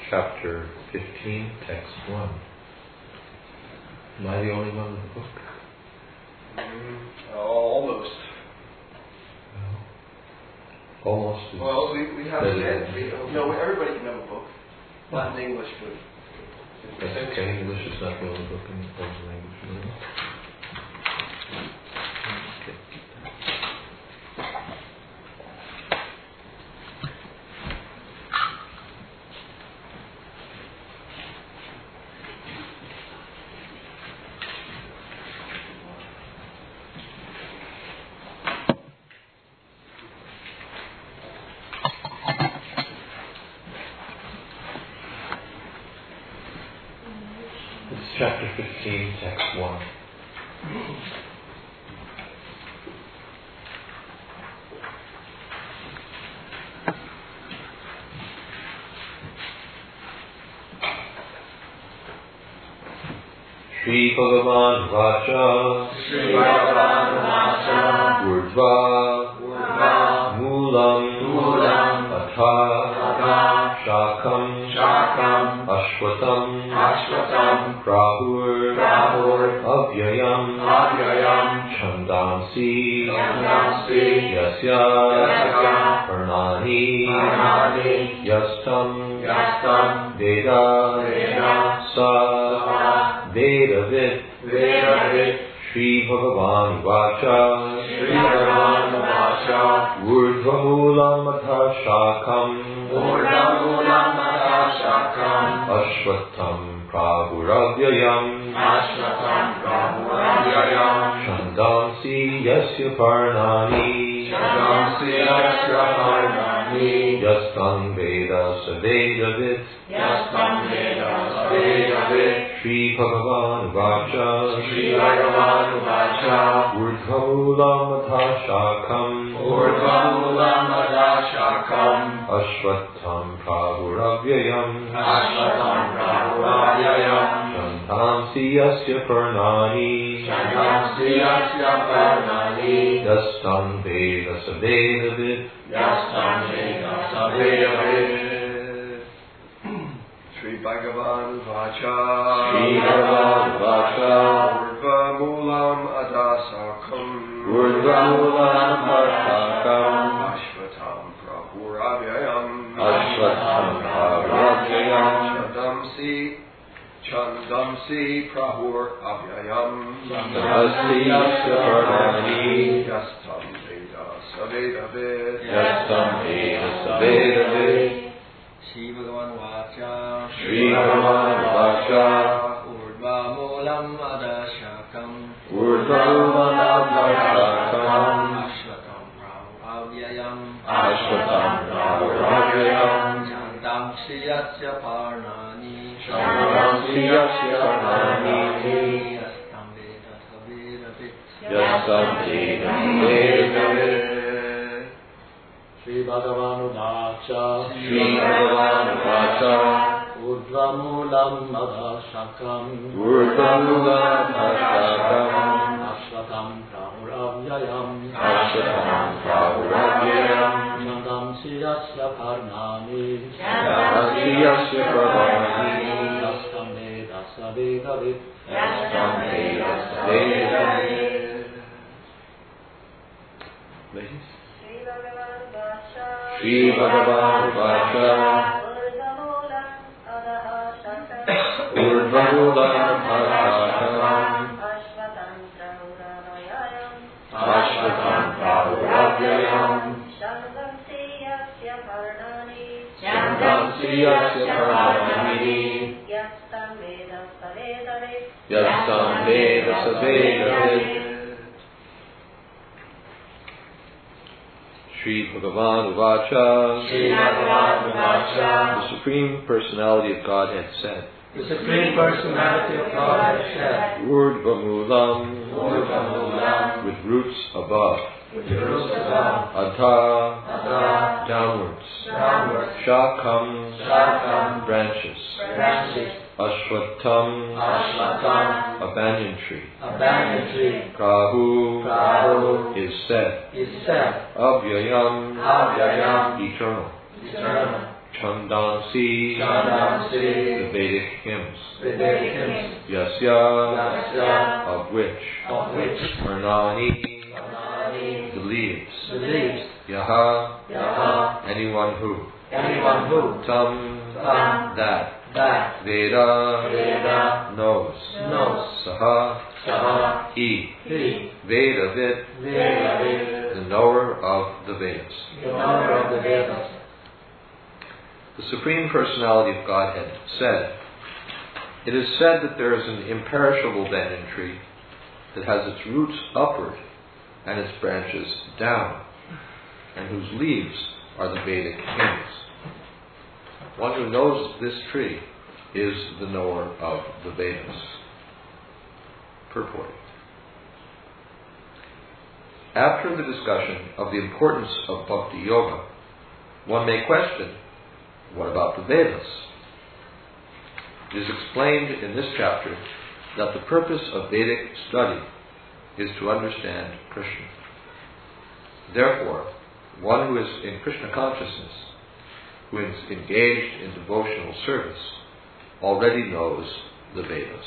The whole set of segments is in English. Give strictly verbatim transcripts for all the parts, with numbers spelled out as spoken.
chapter fifteen, text one. Am I the only one with the book? Mm, oh, almost. No. Almost. Well, we, we have it. We, no, everybody can have a book. Not in English, but... That's okay. English is not the only book in the foreign language. No? Okay. Chapter fifteen, text one. Shri Bhagavan Vacha Shri Bhagavan Vacha Urdhva Urdhva Moolam Moolam Atha Atha Shakam Shakam Ashvatam Ashvatam Prahur Prahur Avyayam Avyayam Chandamsi Chandamsi Yasya Yasya Parnani Parnani Yastam Yastam Veda Veda Sa Vedavit Vedavit Shri Bhagavan Vacha Shri Bhagavan Vacha Urdhva Moolam Atha Shakam Urdhva Moolam Atha Shakam Ashvatam Prabhuravyayam Ashvatam Prabhuravyayam Chandamsi Yasya Parnani Chandamsi Yasya Parnani Yastam Veda Savedavit Yastam Veda Savedavit Shri Bhagavan Vacha Shri Bhagavan Vacha Urdhva Moolam Atha Shakam Urdhva Moolam Atha Shakam Ashvatam Prabhuravyayam Ashvatam Prabhuravyayam Chandamsi Yasya Parnani Chandamsi Yasya Parnani Yastam Veda Savedavit Yastam Veda Savedavit Shri Bhagavan Vacha Shri Bhagavan Vacha Urdhva Moolam Atha Shakam Urdhva Moolam Atha Shakam Ashvatam Prabhuravyayam Ashvatam Prabhuravyayam Chandamsi Chandamsi Prabhuravyayam Chandamsi Yasya Parnani Yastam Veda Savedavit Yastam Veda Savedavit Shri Bhagavan Vacha Shri Bhagavan Vacha Urdhva Moolam Atha Shakam Urdhva Moolam Atha Shakam Ashvatam Prabhuravyayam Ashvatam Prabhuravyayam Chandamsi Yasya Parnani Chandamsi Yasya Parnani Yastam Veda Savedavit Yastam Veda Savedavit Shri Bhagavan Vacha Shri Bhagavan Vacha Urdhva Moolam Atha Shakam Urdhva Moolam Atha Shakam Ashvatam Prabhuravyayam Ashvatam Prabhuravyayam Chandamsi Yasya Parnani Chandamsi Yasya Parnani Yastam Veda Savedavit Yastam Veda Savedavit. Ladies? Shri Bhagavan Vacha Urdhva Moolam Atha Shakam Ashvatam Prabhuravyayam Chandamsi Yasya Parnani Chandamsi Yasya Parnani Yastam Veda Savedavit Yastam Veda Savedavit. Shri Bhagavan Vacha Shri Bhagavan Vacha The Supreme Personality of Godhead said, The Supreme Personality of God has said Urdhva Moolam Urdhva Moolam with roots above, with the roots above Atha Atha downwards, downwards Shakam Shakam branches, branches Ashvatam Ashvatam a banyan tree, a banyan tree Prahu Prahu is said, is said Avyayam Avyayam eternal, eternal Chandansi, Chandansi, the Vedic hymns, Vedic hymns, Yasya, Yasya, of which, of which, Varnani, Varnani, the leaves, the leaves, Yaha, Yaha, anyone who, anyone who, Tam, Tam, that, that, Veda, Veda, knows, knows, Saha, Saha, he, he, Vedavid, Vedavid, the knower of the Vedas. the knower of the Vedas. The Supreme Personality of Godhead said, "It is said that there is an imperishable banyan tree that has its roots upward and its branches down, and whose leaves are the Vedic hymns. One who knows this tree is the knower of the Vedas." Purport. After the discussion of the importance of Bhakti Yoga, one may question, what about the Vedas? It is explained in this chapter that the purpose of Vedic study is to understand Krishna. Therefore, one who is in Krishna consciousness, who is engaged in devotional service, already knows the Vedas.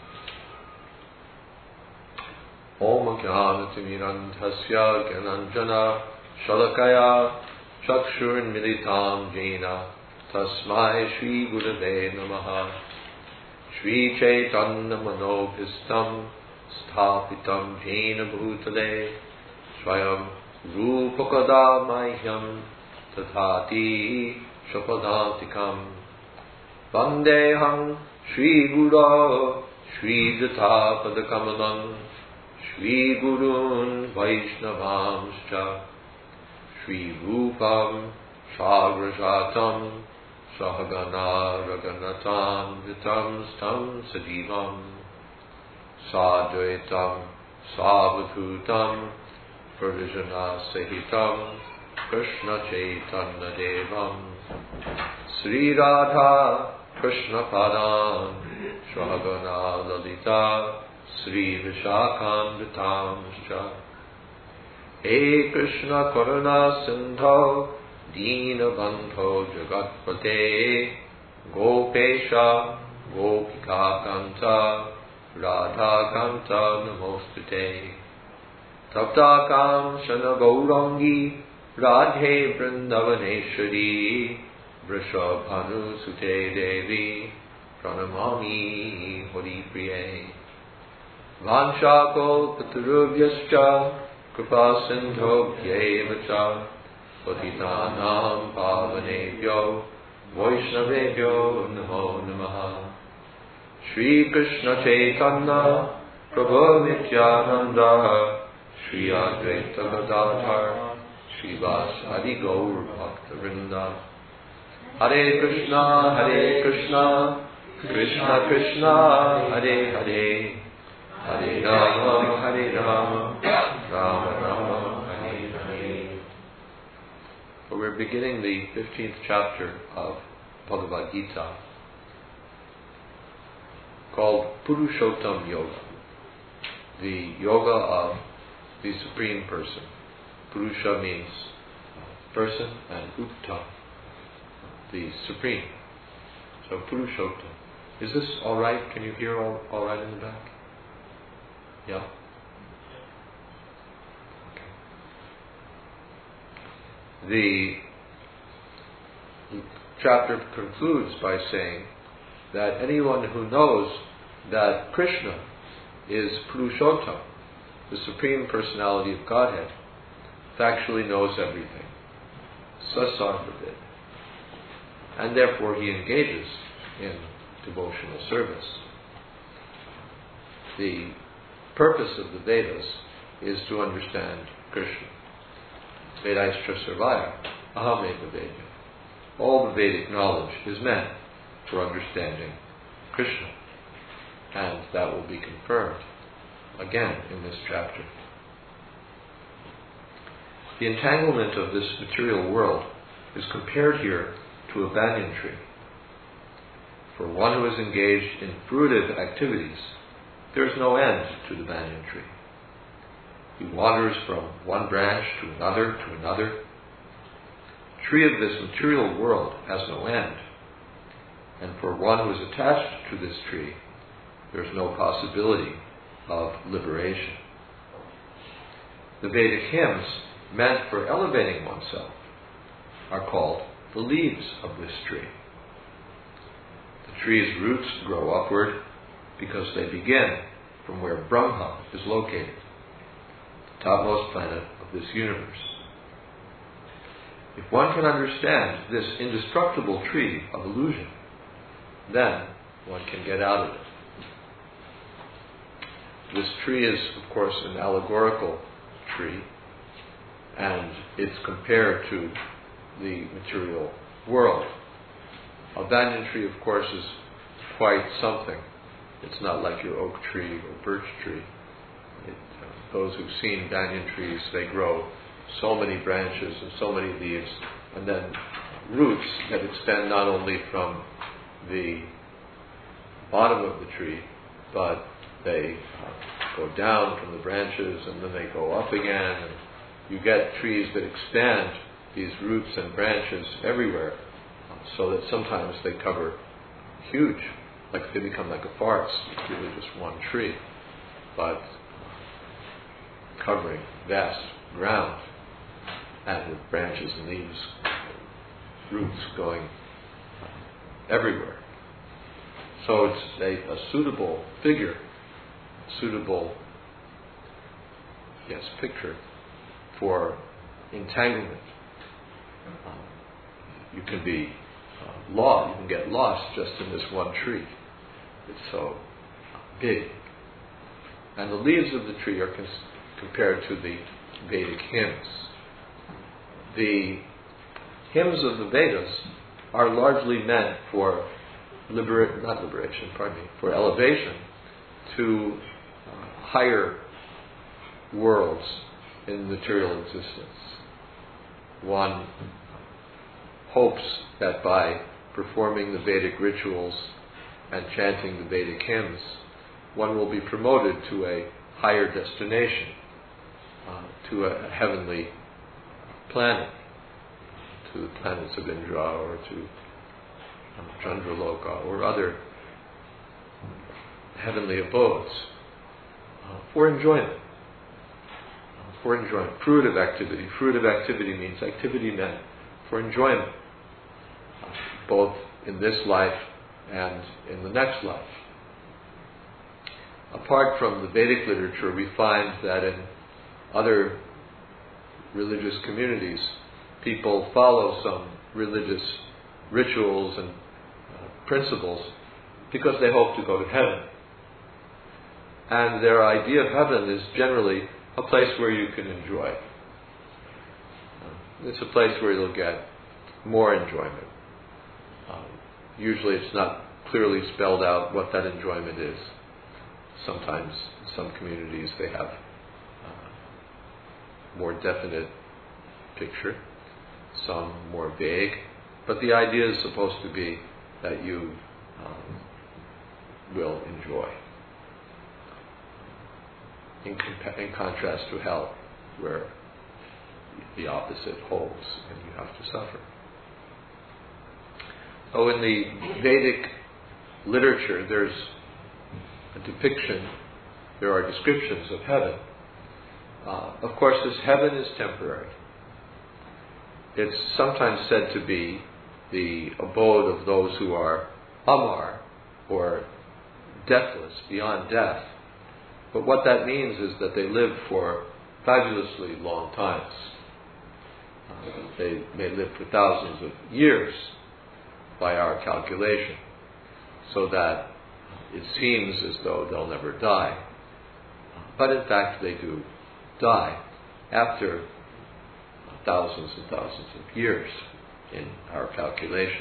Om Jnanatimirandhasya Gyananjana Shalakaya Chakshurmilitam Jena Tasmai Shri Gurave Namaha Shri Chaitanya Manobhistam Sthapitam Jena Bhutale Swayam Rupakada Mahyam Tathati Shapadantikam Vandeham Shri Guru Shri Jata Padakamalam Shri Gurun Vaishnavamscha Shri Rupam Sagrajatam Sahagana Raghunatan Vitam Stam Sajivam Sadvaitam Savadhutam Pradijana Sahitam Krishna Chaitanya Devam Sri Radha Krishna Padam Sahagana Lalita Sri Vishakhamritamscha He Krishna Karuna Sindho Dina Bandho Jagatpate Gopesha Gopika Kanta Radha Kanta Namostute Taptakam Shana Gaurangi Radhe Vrindavaneshwari Vrishabhanu Sute Devi Pranamami Hari Priye Vanshako Paturubhyascha Kripa Sindho Bhyevacha Patitanam Pavanebhyo Vaishnavebhyo Namo Namaha Shri Krishna Chaitanya Prabhu Nityananda Shri Advaita Gadadhar Shri Vasadi Gaur Bhakta Vrinda Hare Krishna Hare Krishna Krishna Krishna Hare Hare Hare Rama Hare Rama Rama Rama Hare Hare. But we're beginning the fifteenth chapter of Bhagavad Gita, called Purushottam Yoga, the yoga of the Supreme Person. Purusha means person, and Uttam, the Supreme. So Purushottam. Is this all right? Can you hear all, all right in the back? Yeah? Okay. The chapter concludes by saying that anyone who knows that Krishna is Purushottam, the Supreme Personality of Godhead, factually knows everything. Sasarvavid. And therefore he engages in devotional service. The purpose of the Vedas is to understand Krishna. Vedaistra Sarvaya, Ahameva Veda. All the Vedic knowledge is meant for understanding Krishna. And that will be confirmed again in this chapter. The entanglement of this material world is compared here to a banyan tree. For one who is engaged in fruitive activities, there is no end to the banyan tree. He wanders from one branch to another to another, tree of this material world has no end. And for one who is attached to this tree, there's no possibility of liberation. The Vedic hymns meant for elevating oneself are called the leaves of this tree. The tree's roots grow upward because they begin from where Brahma is located, the topmost planet of this universe. If one can understand this indestructible tree of illusion, then one can get out of it. This tree is, of course, an allegorical tree, and it's compared to the material world. A banyan tree, of course, is quite something. It's not like your oak tree or birch tree. It, uh, those who've seen banyan trees, they grow so many branches and so many leaves, and then roots that extend not only from the bottom of the tree, but they uh, go down from the branches and then they go up again. And you get trees that extend these roots and branches everywhere, uh, so that sometimes they cover huge, like they become like a forest. It's really just one tree, but covering vast ground, and with branches and leaves, roots going uh, everywhere. So it's a, a suitable figure, suitable, yes, picture for entanglement. Um, you can be uh, lost, you can get lost just in this one tree. It's so big. And the leaves of the tree are cons- compared to the Vedic hymns. The hymns of the Vedas are largely meant for libera- not liberation, pardon me, for elevation to uh, higher worlds in material existence. One hopes that by performing the Vedic rituals and chanting the Vedic hymns, one will be promoted to a higher destination, uh, to a heavenly planet, to the planets of Indra or to um, Chandraloka or other heavenly abodes, uh, for enjoyment. Uh, for enjoyment. Fruitive activity. Fruitive activity means activity meant for enjoyment, uh, both in this life and in the next life. Apart from the Vedic literature, we find that in other religious communities, people follow some religious rituals and uh, principles because they hope to go to heaven. And their idea of heaven is generally a place where you can enjoy. Uh, it's a place where you'll get more enjoyment. Um, usually it's not clearly spelled out what that enjoyment is. Sometimes in some communities they have uh, more definite picture, some more vague, but the idea is supposed to be that you um, will enjoy. In, compa- in contrast to hell, where the opposite holds and you have to suffer. So in the Vedic literature, there's a depiction, there are descriptions of heaven. Uh, of course, this heaven is temporary. It's sometimes said to be the abode of those who are amar, or deathless, beyond death. But what that means is that they live for fabulously long times. Uh, they may live for thousands of years by our calculation, so that it seems as though they'll never die. But in fact, they do die after thousands and thousands of years in our calculation.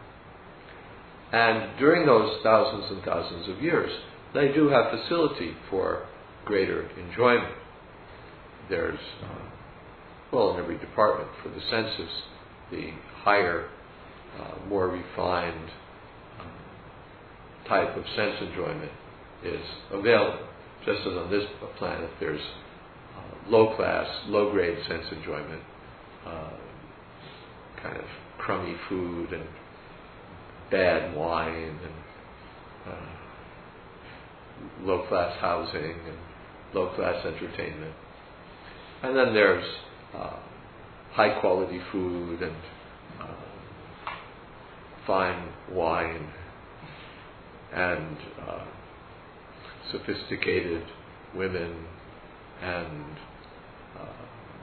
And during those thousands and thousands of years, they do have facility for greater enjoyment. There's, uh, well, in every department for the senses, the higher, uh, more refined uh, type of sense enjoyment is available. Just as on this planet there's uh, low class, low grade sense enjoyment, uh, kind of crummy food and bad wine and uh, low-class housing and low-class entertainment. And then there's uh, high-quality food and uh, fine wine and uh, sophisticated women and uh,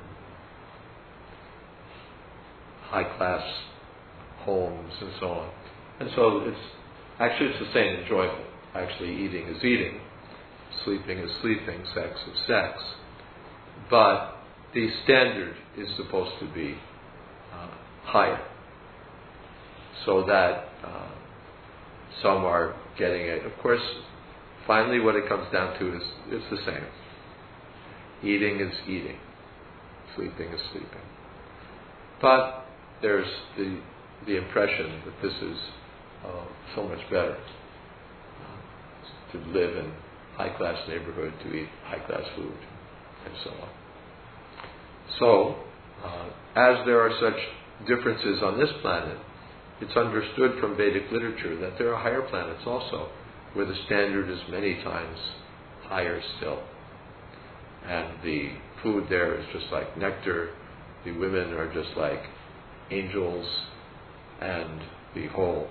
high-class homes and so on. And so it's actually it's the same enjoyment. Actually, eating is eating, sleeping is sleeping, sex is sex. But the standard is supposed to be uh, higher, so that uh, some are getting it. Of course, finally what it comes down to is it's the same. Eating is eating, sleeping is sleeping. But there's the the impression that this is uh, so much better uh, to live in high-class neighborhood, to eat high-class food, and so on. So, uh, as there are such differences on this planet, it's understood from Vedic literature that there are higher planets also, where the standard is many times higher still. And the food there is just like nectar, the women are just like angels, and the whole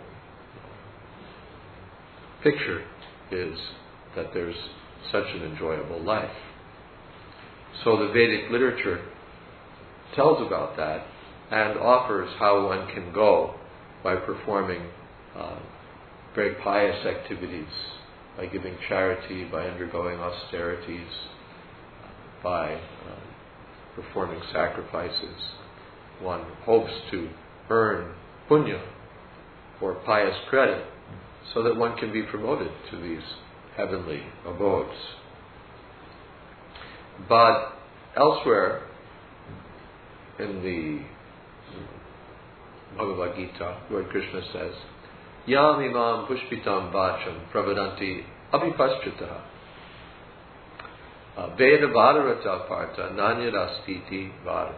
picture is that there's such an enjoyable life. So the Vedic literature tells about that and offers how one can go by performing uh, very pious activities, by giving charity, by undergoing austerities, by uh, performing sacrifices. One hopes to earn punya, or pious credit, so that one can be promoted to these heavenly abodes. But elsewhere in the Bhagavad Gita, Lord Krishna says, Yam imam pushpitam vacham pravadanti abhipaschitaha Veda Vadarata Partha Nanyadastiti Vada.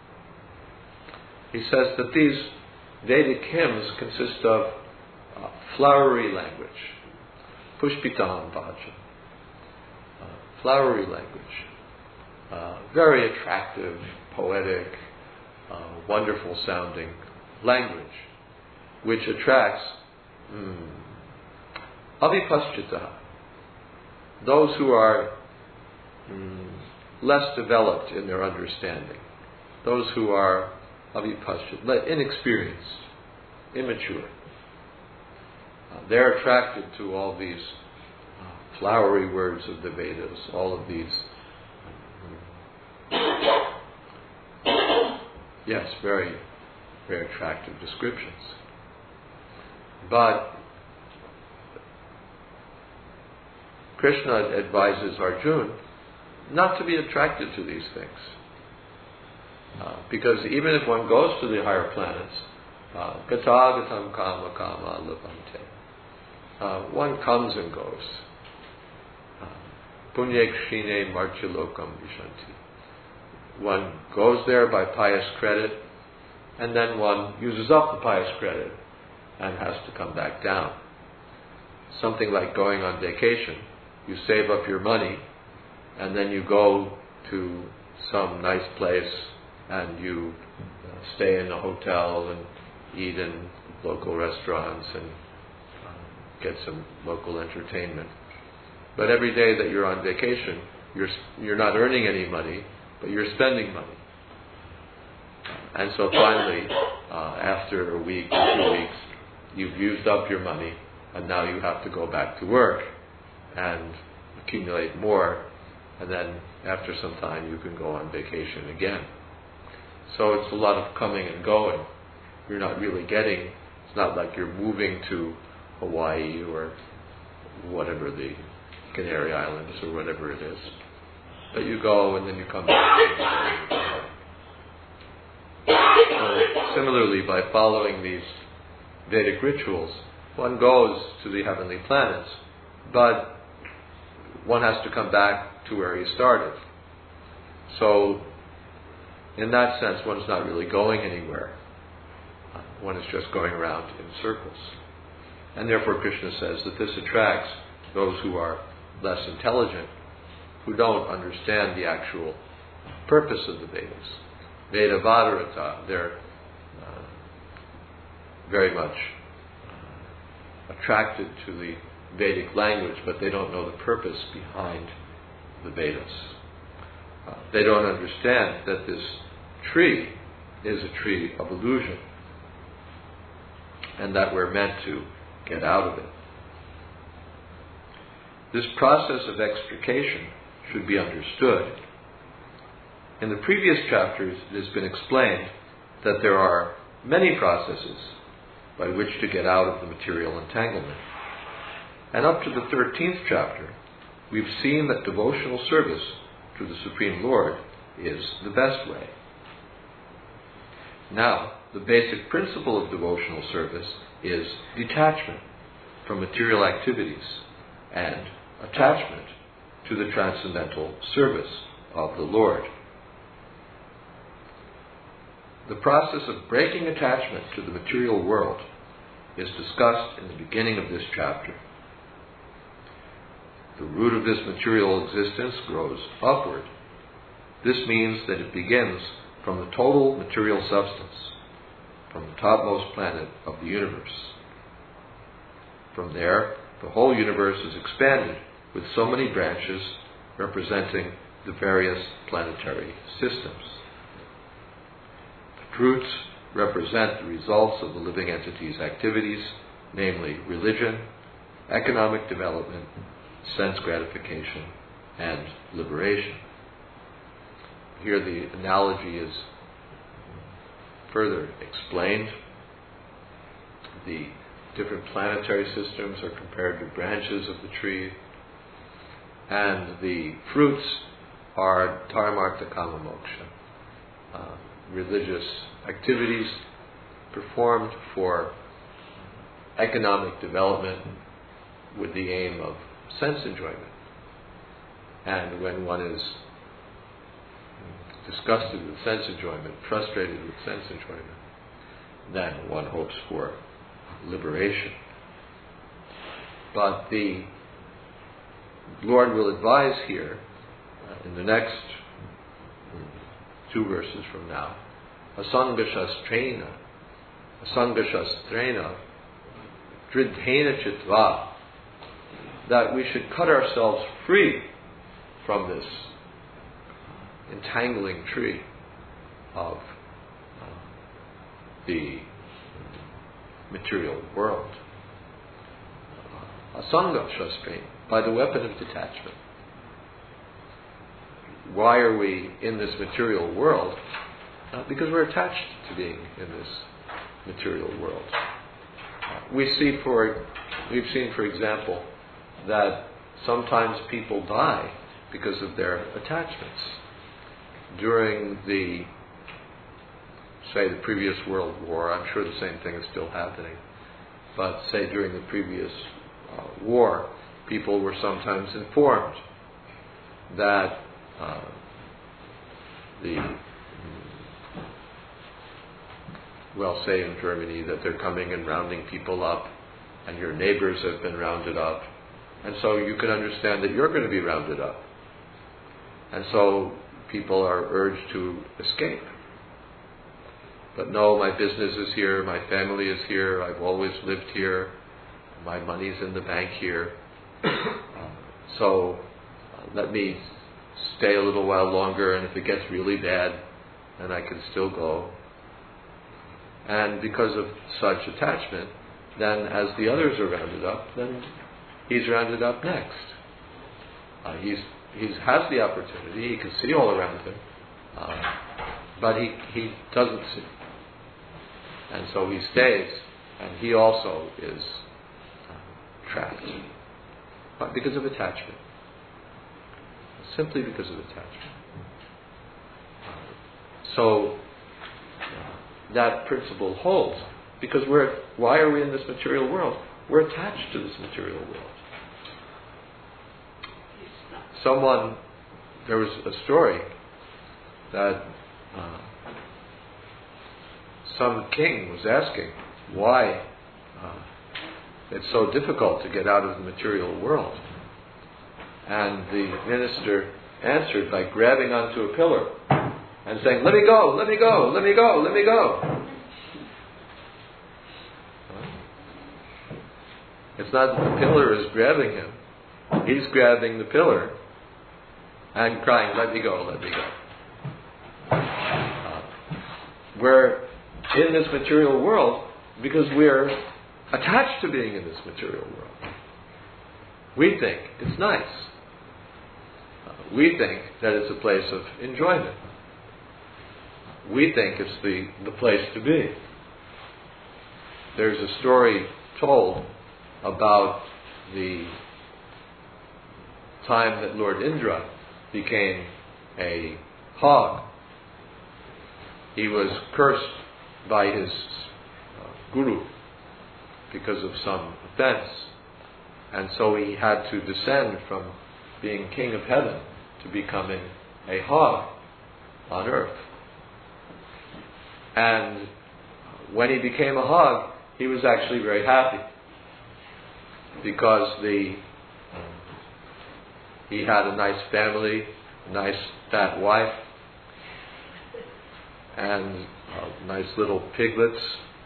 He says that these Vedic hymns consist of uh, flowery language, pushpitam vacham, uh, flowery language, uh, very attractive, poetic, uh, wonderful sounding language, which attracts mm, avipaschita, those who are mm, less developed in their understanding, those who are avipaschita, inexperienced, immature. Uh, they're attracted to all these uh, flowery words of the Vedas, all of these, yes, very, very attractive descriptions. But Krishna advises Arjuna not to be attracted to these things. Uh, because even if one goes to the higher planets, Gatagatam Kama Kama Labhante, uh, one comes and goes. Punya Kshine Marchilokam Vishanti. One goes there by pious credit, and then one uses up the pious credit and has to come back down. Something like going on vacation. You save up your money, and then you go to some nice place and you uh, stay in a hotel and eat in local restaurants and uh, get some local entertainment. But every day that you're on vacation, you're you're not earning any money, but you're spending money. And so finally, uh, after a week or two weeks, you've used up your money, and now you have to go back to work and accumulate more, and then after some time you can go on vacation again. So it's a lot of coming and going. You're not really getting, it's not like you're moving to Hawaii or whatever, the Canary Islands or whatever it is. But you go and then you come back. So similarly, by following these Vedic rituals, one goes to the heavenly planets, but one has to come back to where he started. So, in that sense, one's not really going anywhere. Uh, one is just going around in circles. And therefore Krishna says that this attracts those who are less intelligent, who don't understand the actual purpose of the Vedas. Veda Vadarata, they're uh, very much uh, attracted to the Vedic language, but they don't know the purpose behind the Vedas. Uh, they don't understand that this tree is a tree of illusion, and that we're meant to get out of it. This process of extrication should be understood. In the previous chapters, it has been explained that there are many processes by which to get out of the material entanglement. And up to the thirteenth chapter, we've seen that devotional service to the Supreme Lord is the best way. Now, the basic principle of devotional service is detachment from material activities and attachment to the transcendental service of the Lord. The process of breaking attachment to the material world is discussed in the beginning of this chapter. The root of this material existence grows upward. This means that it begins from the total material substance, from the topmost planet of the universe. From there, the whole universe is expanded with so many branches representing the various planetary systems. The fruits represent the results of the living entity's activities, namely religion, economic development, sense gratification, and liberation. Here the analogy is further explained. The different planetary systems are compared to branches of the tree, and the fruits are dharmartha kama moksha, uh, religious activities performed for economic development with the aim of sense enjoyment. And when one is disgusted with sense enjoyment, frustrated with sense enjoyment, then one hopes for liberation. But the Lord will advise here, uh, in the next two verses from now, asangashastrena, asangashastrena, dridhena chitva, that we should cut ourselves free from this entangling tree of uh, the material world. Uh, Asanga shastrena, by the weapon of detachment. Why are we in this material world? Uh, because we're attached to being in this material world. Uh, we see, for we've seen, for example, that sometimes people die because of their attachments. During the, say, the previous World War, I'm sure the same thing is still happening, but say during the previous uh, war, people were sometimes informed that uh, the, well, say in Germany, that they're coming and rounding people up, and your neighbors have been rounded up, and so you can understand that you're going to be rounded up. And so people are urged to escape. But no, my business is here, my family is here, I've always lived here, my money's in the bank here. uh, so uh, let me stay a little while longer, and if it gets really bad, then I can still go. And because of such attachment, then as the others are rounded up, then he's rounded up next. Uh, he's he has the opportunity, he can see all around him, uh, but he, he doesn't see. And so he stays, and he also is uh, trapped. But because of attachment. Simply because of attachment. Uh, so uh, that principle holds, because we're, why are we in this material world? We're attached to this material world. Someone, there was a story that uh, some king was asking why uh, it's so difficult to get out of the material world. And the minister answered by grabbing onto a pillar and saying, "Let me go, let me go, let me go, let me go." It's not that the pillar is grabbing him. He's grabbing the pillar and crying, "Let me go, let me go." Uh, we're in this material world because we're attached to being in this material world. We think it's nice. Uh, we think that it's a place of enjoyment. We think it's the, the place to be. There's a story told about the time that Lord Indra became a hog. He was cursed by his uh, guru because of some offense, and so he had to descend from being king of heaven to becoming a hog on earth. And when he became a hog, he was actually very happy because the um, he had a nice family, a nice fat wife, and uh, nice little piglets.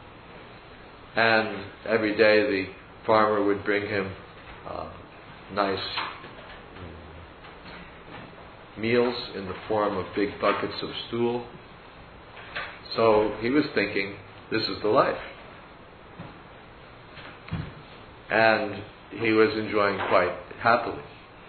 And every day the farmer would bring him uh, nice um, meals in the form of big buckets of stool. So he was thinking, this is the life. And he was enjoying quite happily.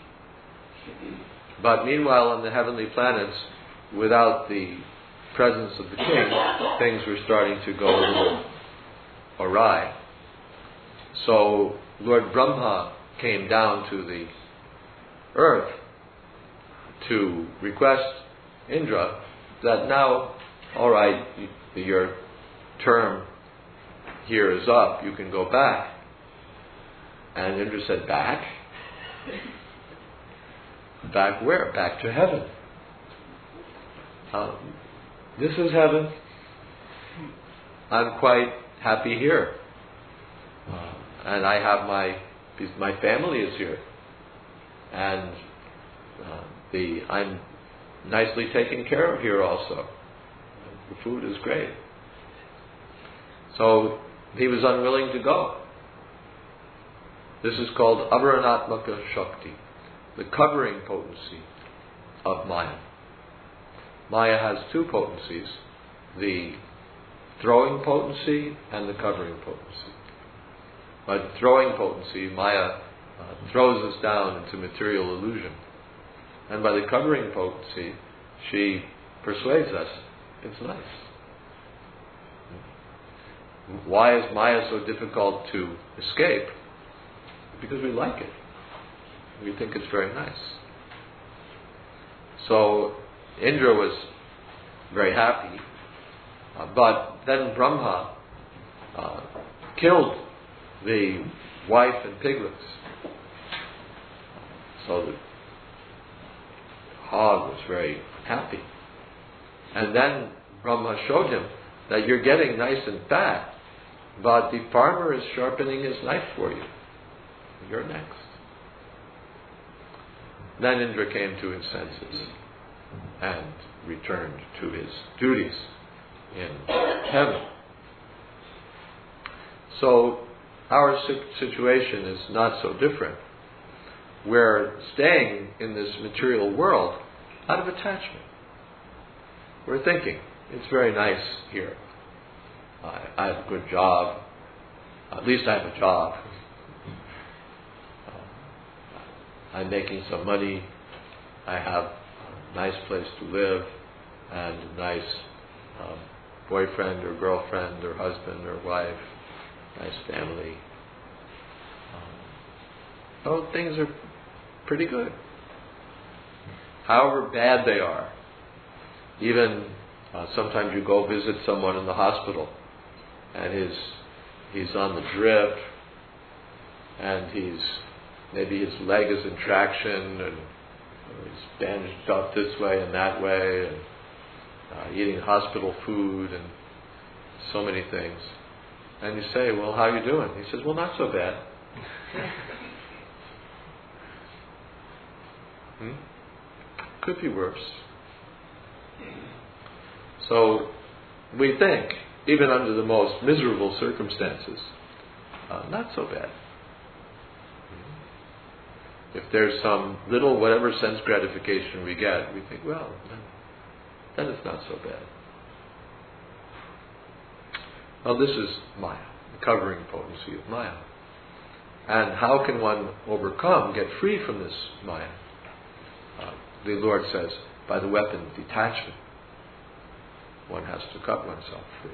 But meanwhile, on the heavenly planets, without the presence of the king, things were starting to go a little awry. So Lord Brahma came down to the earth to request Indra that now, all right, your term here is up, you can go back. And Indra said, back? Back where? Back to heaven. Um, this is heaven. I'm quite happy here. Uh, and I have my, my family is here. And uh, the I'm nicely taken care of here also. The food is great. So he was unwilling to go. This is called Avaranatmaka Shakti, the covering potency of Maya. Maya has two potencies, the throwing potency and the covering potency. By the throwing potency, Maya uh, throws us down into material illusion. And by the covering potency, she persuades us it's nice. Why is Maya so difficult to escape? Because we like it. We think it's very nice. So Indra was very happy, uh, but then Brahma uh, killed the wife and piglets. So the hog was very happy. And then Brahma showed him that you're getting nice and fat, but the farmer is sharpening his knife for you. You're next. Then Indra came to his senses and returned to his duties in heaven. So our situation is not so different. We're staying in this material world out of attachment. We're thinking, it's very nice here. I, I have a good job. At least I have a job. Uh, I'm making some money. I have a nice place to live and a nice um, boyfriend or girlfriend or husband or wife, nice family. Um, oh, things are pretty good. However bad they are, even uh, sometimes you go visit someone in the hospital and his he's on the drip and he's maybe his leg is in traction and he's bandaged up this way and that way and uh, eating hospital food and so many things. And you say, well, how are you doing? He says, well, not so bad. hmm? Could be worse. So we think, even under the most miserable circumstances, uh, not so bad. If there's some little, whatever sense gratification we get, we think, well, then it's not so bad. Well, this is Maya, the covering potency of Maya. And how can one overcome, get free from this Maya? Uh, the Lord says, by the weapon of detachment. One has to cut oneself free.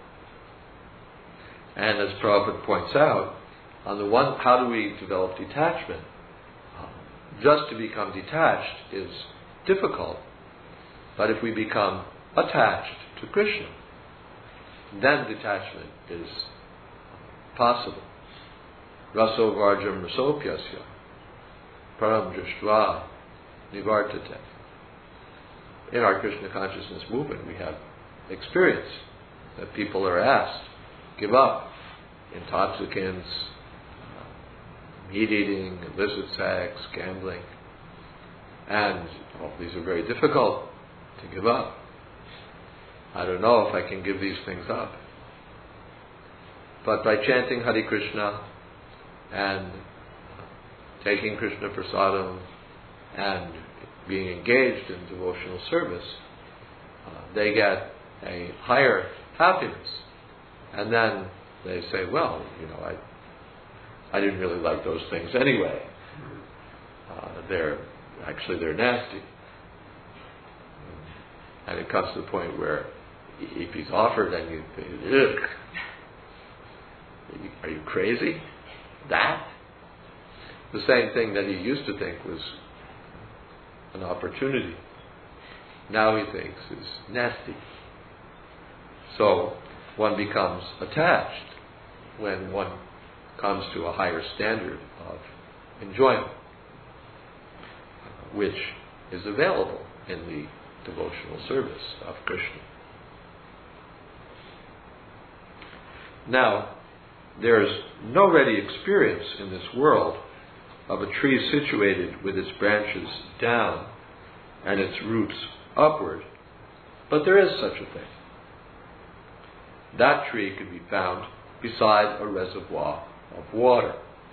And as Prabhupada points out, on the one, how do we develop detachment? Um, just to become detached is difficult. But if we become attached to Krishna, then detachment is possible. Raso varjam rasopyasya param drishva nivartate. In our Krishna consciousness movement, we have experience that people are asked, give up intoxicants, uh, meat eating, illicit sex, gambling, and oh, these are very difficult to give up. I don't know if I can give these things up. But by chanting Hare Krishna and taking Krishna Prasadam and being engaged in devotional service, uh, they get a higher happiness. And then they say, well, you know, I I didn't really like those things anyway. Uh, they're, actually they're nasty. And it comes to the point where if he's offered and you think, ugh, are you crazy? That? The same thing that he used to think was an opportunity, now he thinks is nasty. So one becomes attached when one comes to a higher standard of enjoyment, which is available in the devotional service of Krishna. Now, there's no ready experience in this world of a tree situated with its branches down and its roots upward, but there is such a thing. That tree could be found beside a reservoir of water.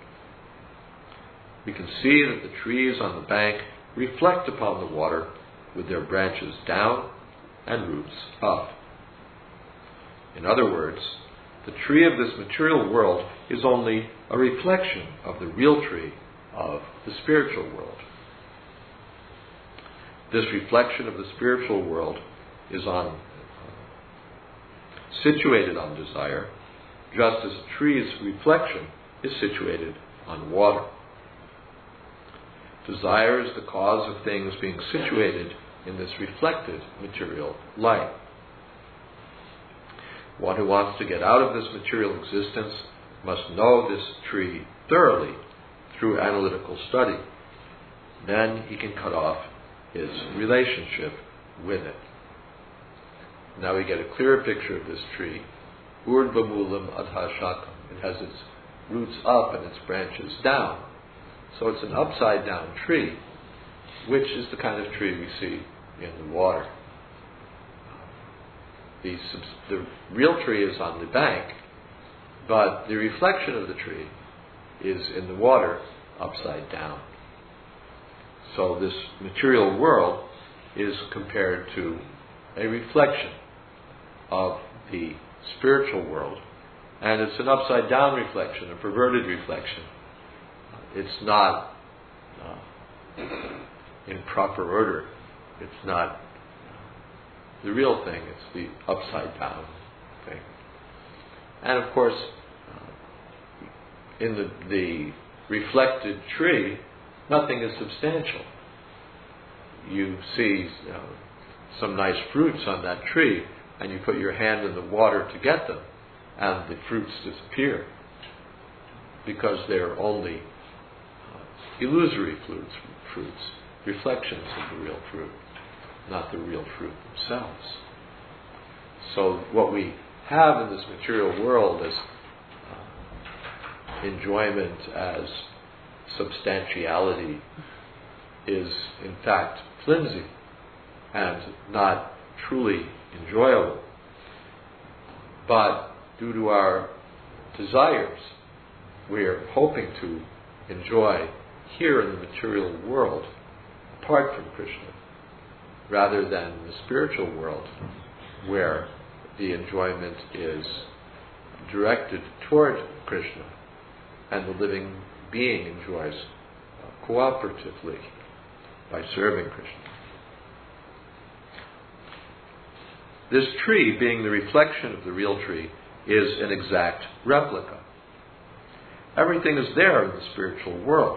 We can see that the trees on the bank reflect upon the water with their branches down and roots up. In other words, the tree of this material world is only a reflection of the real tree of the spiritual world. This reflection of the spiritual world is on, uh, situated on desire, just as a tree's reflection is situated on water. Desire is the cause of things being situated in this reflected material light. One who wants to get out of this material existence must know this tree thoroughly through analytical study. Then he can cut off his relationship with it. Now we get a clearer picture of this tree. Urdhva Moolam Adha Shakam. It has its roots up and its branches down. So it's an upside down tree, which is the kind of tree we see in the water. The, the real tree is on the bank, but the reflection of the tree is in the water upside down. So this material world is compared to a reflection of the spiritual world, and it's an upside down reflection, a perverted reflection. It's not uh, in proper order. It's not the real thing. It's the upside down thing. And of course, uh, in the, the reflected tree, nothing is substantial. You see you know, some nice fruits on that tree, and you put your hand in the water to get them, and the fruits disappear because they're only uh, illusory fruits, fruits, reflections of the real fruit, not the real fruit themselves. So what we have in this material world as uh, enjoyment, as substantiality, is in fact flimsy and not truly enjoyable. But due to our desires, we are hoping to enjoy here in the material world apart from Krishna, rather than the spiritual world where the enjoyment is directed toward Krishna and the living being enjoys uh, cooperatively by serving Krishna. This tree, being the reflection of the real tree, is an exact replica. Everything is there in the spiritual world.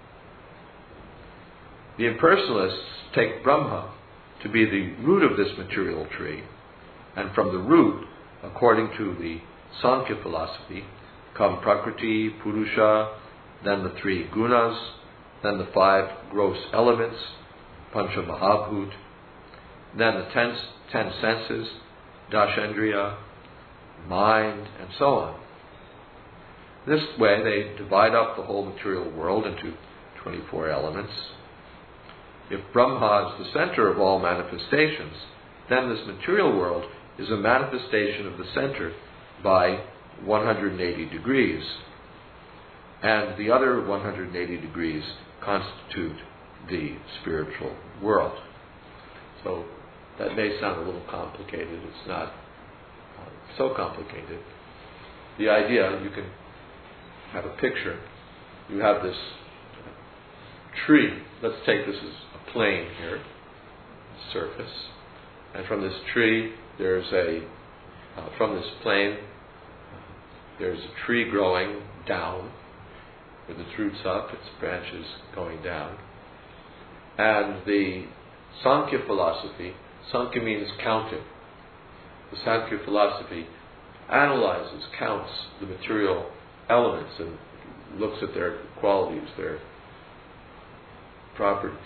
The impersonalists take Brahma to be the root of this material tree, and from the root, according to the Sankhya philosophy, come Prakriti, Purusha, then the three gunas, then the five gross elements, Pancha Mahabhut, then the ten, ten senses, Dashendriya, mind, and so on. This way they divide up the whole material world into twenty-four elements. If Brahma is the center of all manifestations, then this material world is a manifestation of the center by one hundred eighty degrees. And the other one hundred eighty degrees constitute the spiritual world. So that may sound a little complicated. It's not uh, so complicated. The idea, you can have a picture. You have this tree. Let's take this as a plane here, surface. And from this tree, there's a, uh, from this plane, there's a tree growing down, with its roots up, its branches going down. And the Sankhya philosophy, Sankhya means counting. The Sankhya philosophy analyzes, counts the material elements and looks at their qualities, their properties.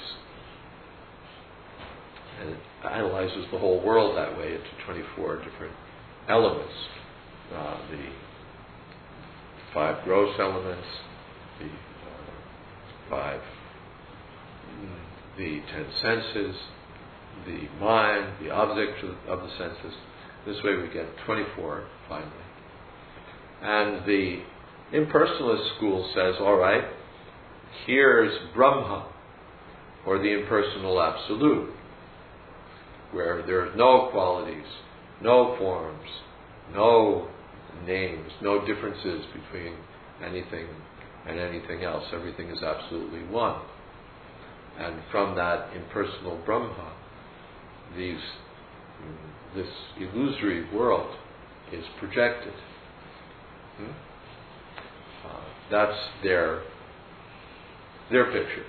And it analyzes the whole world that way into twenty-four different elements. Uh, the five gross elements, the uh, five, the ten senses, the mind, the object of, of the senses. This way we get twenty-four finally. And the impersonalist school says, all right, here's Brahma, or the impersonal absolute, where there are no qualities, no forms, no names, no differences between anything and anything else. Everything is absolutely one. And from that impersonal Brahma, these, this illusory world is projected. Hmm? Uh, that's their their picture.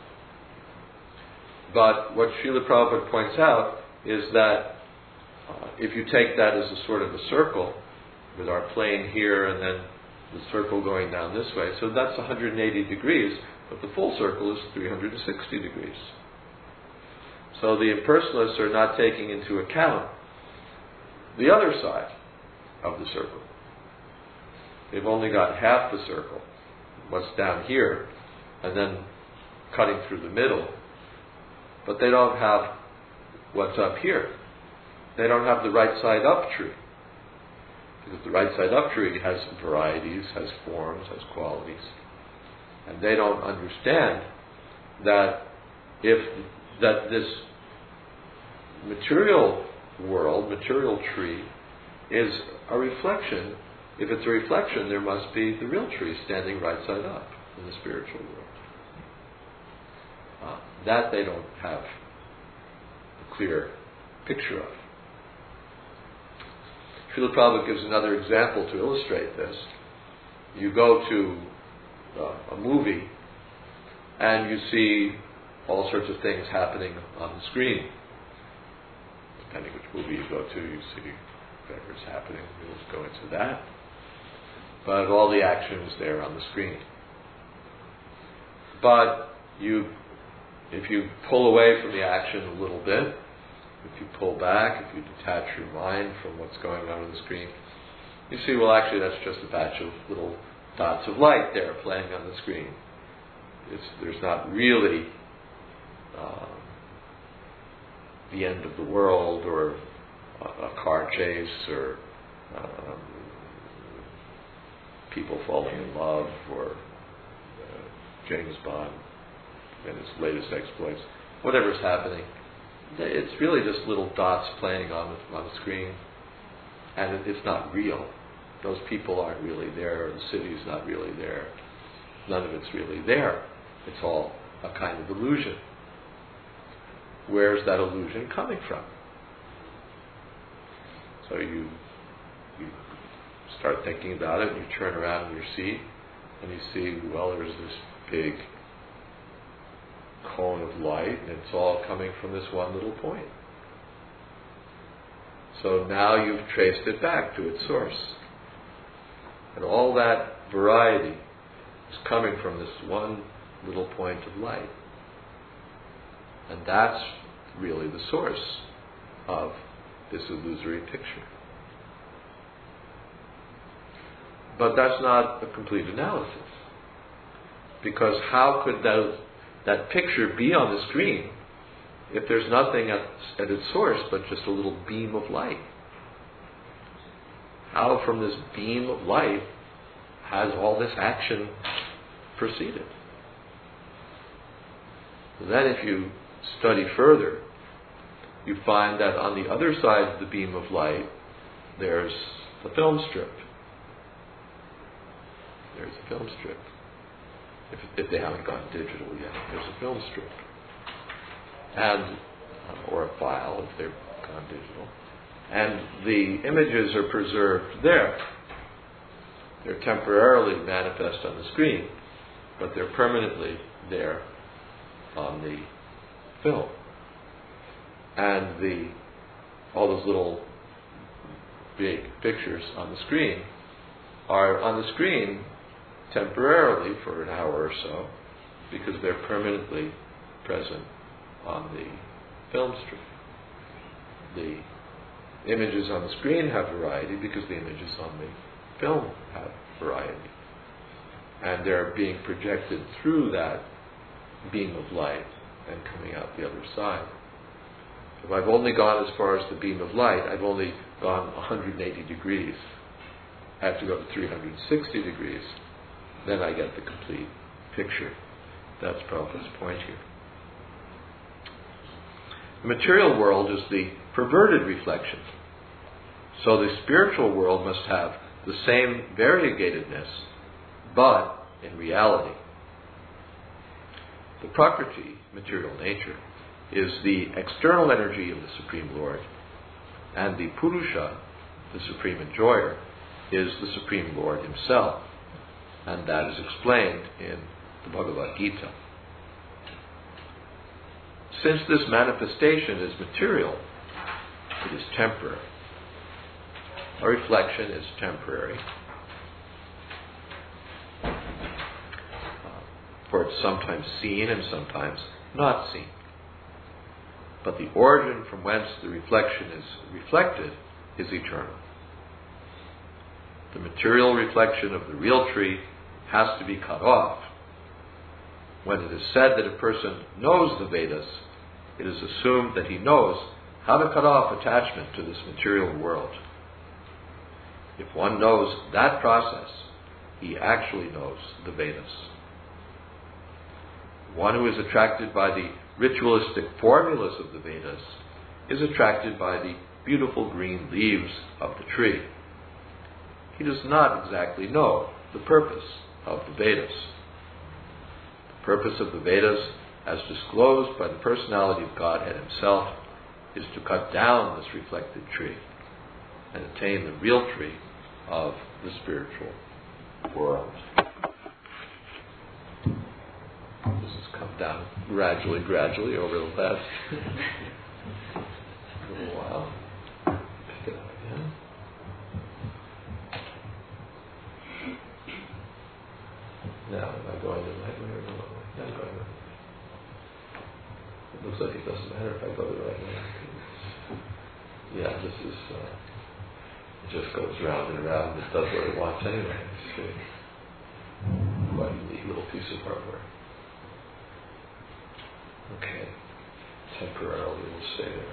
But what Srila Prabhupada points out is that uh, if you take that as a sort of a circle, with our plane here and then the circle going down this way, so that's one hundred eighty degrees, but the full circle is three hundred sixty degrees. So the impersonalists are not taking into account the other side of the circle. They've only got half the circle, what's down here, and then cutting through the middle. But they don't have what's up here. They don't have the right side up tree. Because the right side up tree has varieties, has forms, has qualities. And they don't understand that if that this material world, material tree, is a reflection. If it's a reflection, there must be the real tree standing right side up in the spiritual world. Uh, that they don't have a clear picture of. Srila Prabhupada gives another example to illustrate this. You go to uh, a movie and you see all sorts of things happening on the screen. Depending which movie you go to, you see whatever's happening. We won't go into that. But all the action is there on the screen. But you, if you pull away from the action a little bit, if you pull back, if you detach your mind from what's going on on the screen, You see, well, actually, that's just a batch of little dots of light there playing on the screen. It's, there's not really um, the end of the world, or a, a car chase, or um, people falling in love, or uh, James Bond and his latest exploits. Whatever's happening, it's really just little dots playing on the, on the screen, and it, it's not real. Those people aren't really there. The city's not really there. None of it's really there. It's all a kind of illusion. Where's that illusion coming from? So you you start thinking about it, and you turn around in your seat, and you see, well, there's this big cone of light, and it's all coming from this one little point. So now you've traced it back to its source. And all that variety is coming from this one little point of light. And that's really the source of this illusory picture. But that's not a complete analysis. Because how could that, that picture be on the screen if there's nothing at, at its source but just a little beam of light? How from this beam of light has all this action proceeded? Then if you study further, you find that on the other side of the beam of light, there's the film strip. There's a film strip. If, if they haven't gone digital yet, there's a film strip. And, uh, or a file if they've gone digital. And the images are preserved there. They're temporarily manifest on the screen, but they're permanently there on the film. And the all those little big pictures on the screen are on the screen temporarily for an hour or so, because they're permanently present on the film strip. The images on the screen have variety because the images on the film have variety. And they're being projected through that beam of light and coming out the other side. If I've only gone as far as the beam of light, I've only gone one hundred eighty degrees. I have to go to three hundred sixty degrees. Then I get the complete picture. That's Prabhupada's point here. The material world is the perverted reflection. So the spiritual world must have the same variegatedness, but in reality. The Prakriti, material nature, is the external energy of the Supreme Lord, and the Purusha, the Supreme Enjoyer, is the Supreme Lord Himself. And that is explained in the Bhagavad Gita. Since this manifestation is material, it is temporary. A reflection is temporary. Uh, for it's sometimes seen and sometimes not seen. But the origin from whence the reflection is reflected is eternal. The material reflection of the real tree has to be cut off. When it is said that a person knows the Vedas, it is assumed that he knows how to cut off attachment to this material world. If one knows that process, he actually knows the Vedas. One who is attracted by the ritualistic formulas of the Vedas is attracted by the beautiful green leaves of the tree. He does not exactly know the purpose of the Vedas. The purpose of the Vedas, as disclosed by the personality of Godhead Himself, is to cut down this reflected tree and attain the real tree of the spiritual world. This has come down gradually, gradually over the last little while. Pick it up again. Now, am I going the right way or the wrong way? I'm going the right way. It looks like it doesn't matter if I go the right way. Yeah, this is uh, It just goes round and around. It does what it wants anyway. It's a quite a neat little piece of hardware. Okay. Temporarily we'll stay there.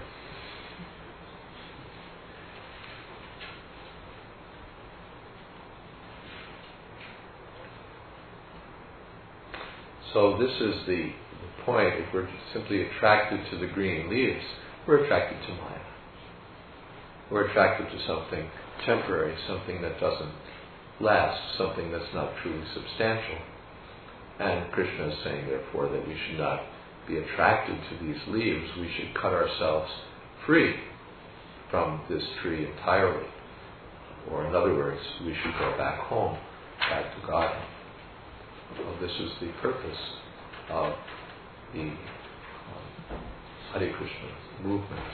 So this is the, the point. If we're simply attracted to the green leaves, we're attracted to Maya. We're attracted to something temporary, something that doesn't last, something that's not truly substantial. And Krishna is saying, therefore, that we should not be attracted to these leaves. We should cut ourselves free from this tree entirely. Or in other words, we should go back home, back to God. Well, this is the purpose of the um, Hare Krishna movement.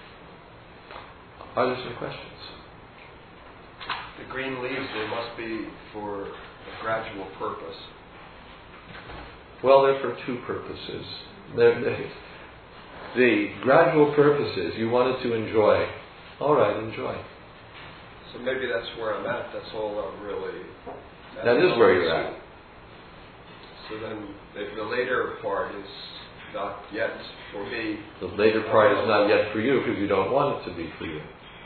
Are there some questions? The green leaves, they must be for a gradual purpose. Well, they're for two purposes. They're, they're, the gradual purposes, you wanted to enjoy. All right, enjoy. So maybe that's where I'm at. That's all I'm really... That is where you're at. So then, if the later part is not yet for me... The later part is not yet for you because you don't want it to be for you.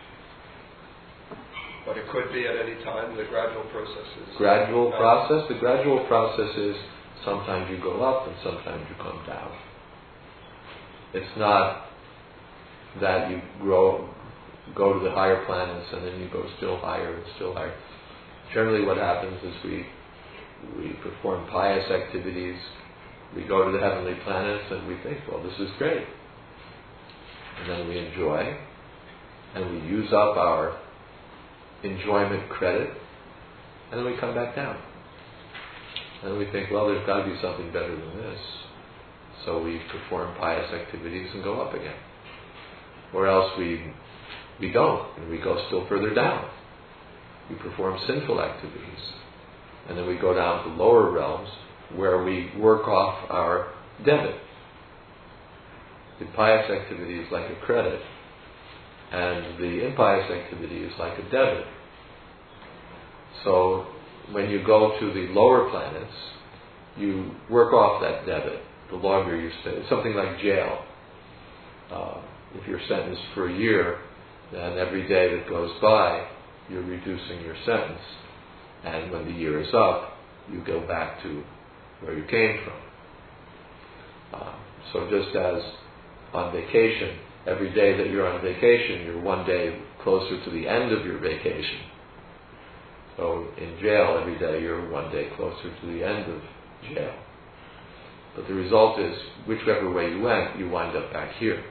But it could be at any time, the gradual process is... Gradual process? The gradual process is sometimes you go up and sometimes you come down. It's not that you grow, go to the higher planets and then you go still higher and still higher. Generally what happens is we we perform pious activities, we go to the heavenly planets and we think, well, this is great. And then we enjoy and we use up our enjoyment credit and then we come back down. And we think, well, there's got to be something better than this. So we perform pious activities and go up again. Or else we we don't, and we go still further down. We perform sinful activities. And then we go down to lower realms where we work off our debit. The pious activity is like a credit, and the impious activity is like a debit. So when you go to the lower planets, you work off that debit the longer you stay. It's something like jail. Uh, if you're sentenced for a year, then every day that goes by, you're reducing your sentence. And when the year is up, you go back to where you came from. Uh, so just as on vacation, every day that you're on vacation, you're one day closer to the end of your vacation. So in jail, every day you're one day closer to the end of jail. But the result is, whichever way you went, you wind up back here.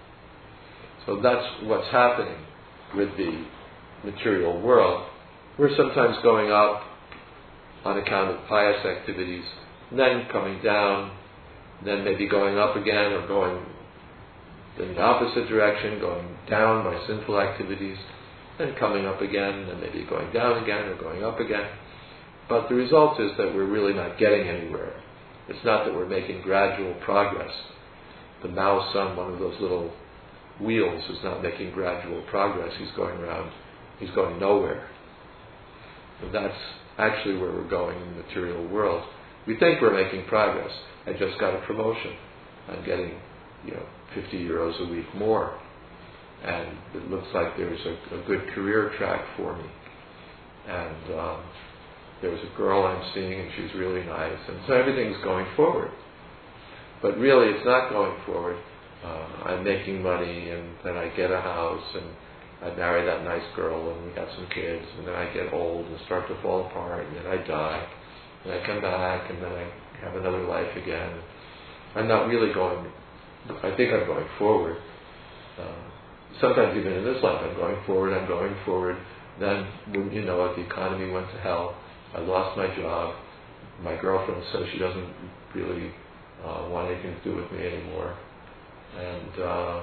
So that's what's happening with the material world. We're sometimes going up on account of pious activities, then coming down, then maybe going up again or going in the opposite direction, going down by sinful activities, then coming up again, and maybe going down again or going up again. But the result is that we're really not getting anywhere. It's not that we're making gradual progress. The mouse on one of those little wheels is not making gradual progress. He's going around, he's going nowhere. And that's actually where we're going in the material world. We think we're making progress. I just got a promotion. I'm getting, you know, fifty euros a week more. And it looks like there's a, a good career track for me. And um, there's a girl I'm seeing and she's really nice. And so everything's going forward. But really it's not going forward. Uh, I'm making money and then I get a house and I marry that nice girl and we got some kids and then I get old and start to fall apart and then I die and I come back and then I have another life again. I'm not really going, I think I'm going forward. Uh, sometimes even in this life I'm going forward, I'm going forward. Then, you know, if the economy went to hell, I lost my job, my girlfriend says she doesn't really uh, want anything to do with me anymore. And uh,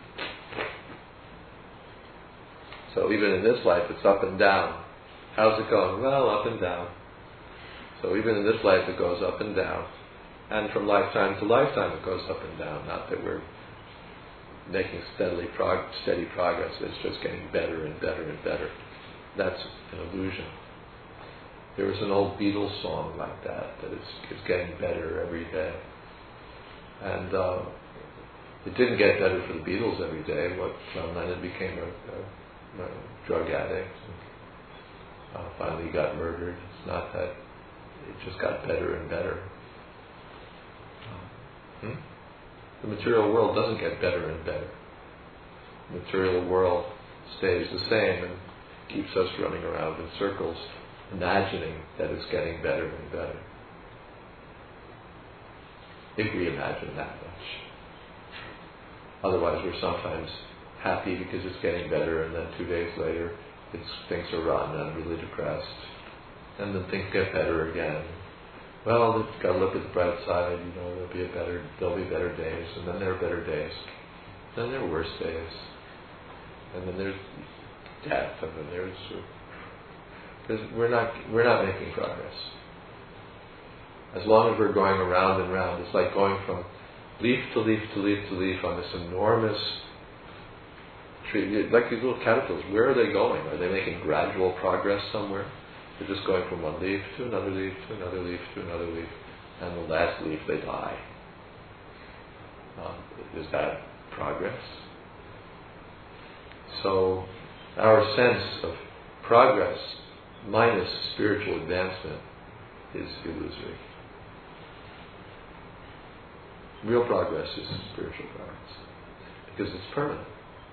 so even in this life, it's up and down. How's it going? Well, up and down. So even in this life, it goes up and down. And from lifetime to lifetime, it goes up and down. Not that we're making steadily prog- steady progress. It's just getting better and better and better. that's an illusion. There was an old Beatles song like that, that it's, it's getting better every day. And uh, it didn't get better for the Beatles every day. What John Lennon became a, a, a drug addict, and uh, finally got murdered. It's not that, it just got better and better. Hmm? The material world doesn't get better and better. The material world stays the same and keeps us running around in circles, imagining that it's getting better and better. If we imagine that much. Otherwise, we're sometimes happy because it's getting better, and then two days later, it's, things are rotten and I'm really depressed. And then things get better again. Well, we've got to look at the bright side. You know, there'll be a better, there'll be better days, and then there are better days. Then there are worse days, and then there's death, and then there's. Because we're not, we're not making progress. As long as we're going around and round, it's like going from leaf to leaf to leaf to leaf on this enormous tree. Like these little caterpillars, where are they going? Are they making gradual progress somewhere? They're just going from one leaf to another leaf to another leaf to another leaf, and the last leaf they die. Um, is that progress? So our sense of progress minus spiritual advancement is illusory. Real progress is spiritual progress because it's permanent.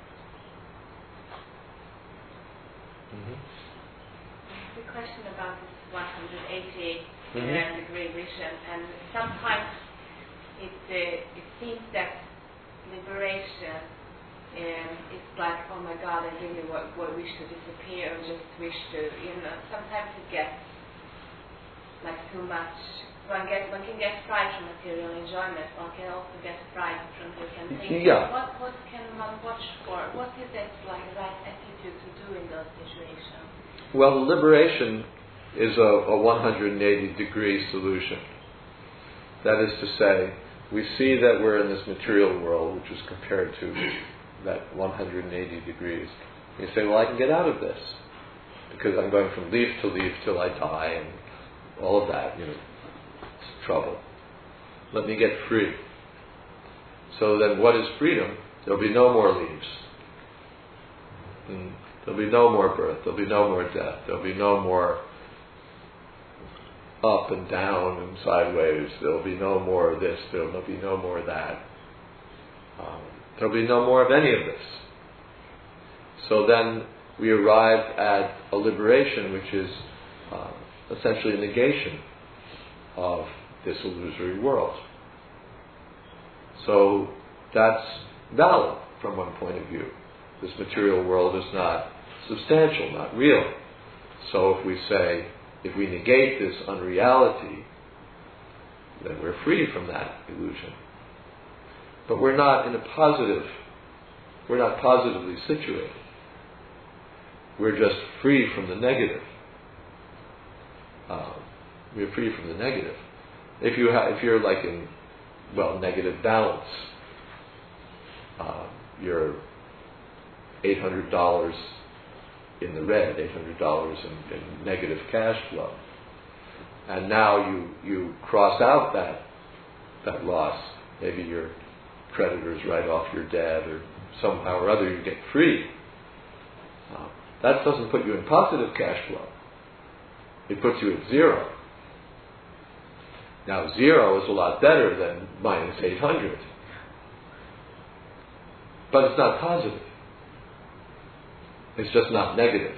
Mm-hmm. The question about this one hundred eighty Mm-hmm. degree vision, and sometimes it uh, it seems that liberation um, is like, oh my God, I really w- w- wish to disappear, or just wish to, you know. Sometimes it gets like too much. One get one can get fried from material enjoyment. One can also get fried from different things. Yeah. What what can one watch for? What is it like the right attitude to do in those situations? Well, the liberation is a, a one hundred eighty degree solution. That is to say, we see that we're in this material world, which is compared to that one hundred eighty degrees. You say, well, I can get out of this because I'm going from leaf to leaf till I die, and all of that, you know, it's trouble. Let me get free. So then, what is freedom? There'll be no more leaves. Mm. There'll be no more birth. There'll be no more death. There'll be no more up and down and sideways. There'll be no more of this. There'll be no more of that. Um, there'll be no more of any of this. So then we arrive at a liberation, which is uh, essentially a negation of this illusory world. So that's valid from one point of view. This material world is not substantial, not real. So if we say, if we negate this unreality, then we're free from that illusion. But we're not in a positive, we're not positively situated. We're just free from the negative. Uh, we're free from the negative. If you ha- if you're like in, well, negative balance, uh, you're eight hundred dollars in the red, eight hundred dollars in, in negative cash flow. And now you, you cross out that that loss. Maybe your creditors write off your debt, or somehow or other you get free. Uh, that doesn't put you in positive cash flow. It puts you at zero. Now zero is a lot better than minus eight hundred. But it's not positive. It's just not negative.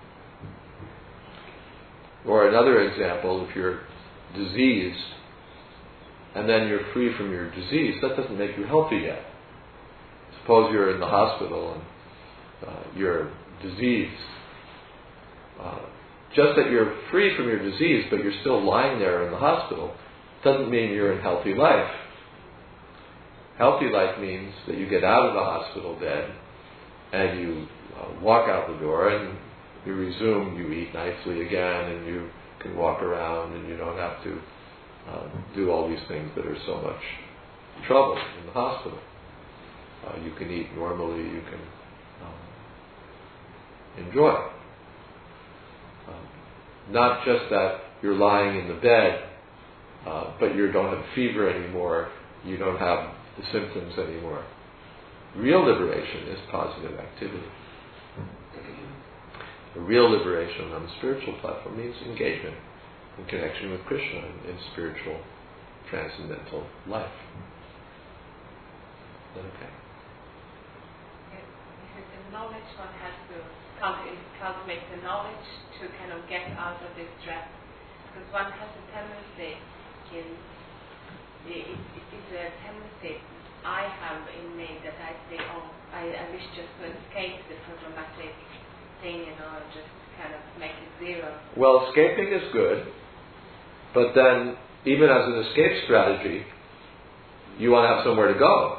Or another example, if you're diseased and then you're free from your disease, that doesn't make you healthy yet. Suppose you're in the hospital and uh, you're diseased. Uh, just that you're free from your disease, but you're still lying there in the hospital, doesn't mean you're in healthy life. Healthy life means that you get out of the hospital bed and you uh, walk out the door and you resume, you eat nicely again, and you can walk around, and you don't have to uh, do all these things that are so much trouble in the hospital. Uh, you can eat normally, you can um, enjoy. Um, not just that you're lying in the bed, uh, but you don't have fever anymore, you don't have the symptoms anymore. Real liberation is positive activity. A real liberation on the spiritual platform means engagement in connection with Krishna in, in spiritual, transcendental life. Is that okay? Is it the knowledge one has to cultivate, cultivate the knowledge to kind of get out of this trap? Because one has a tendency in, it, it is a tendency I have in me that I say, oh, I, I wish just to escape the problematic thing, you know, just kind of make it zero. Well, escaping is good, but then even as an escape strategy, you want to have somewhere to go.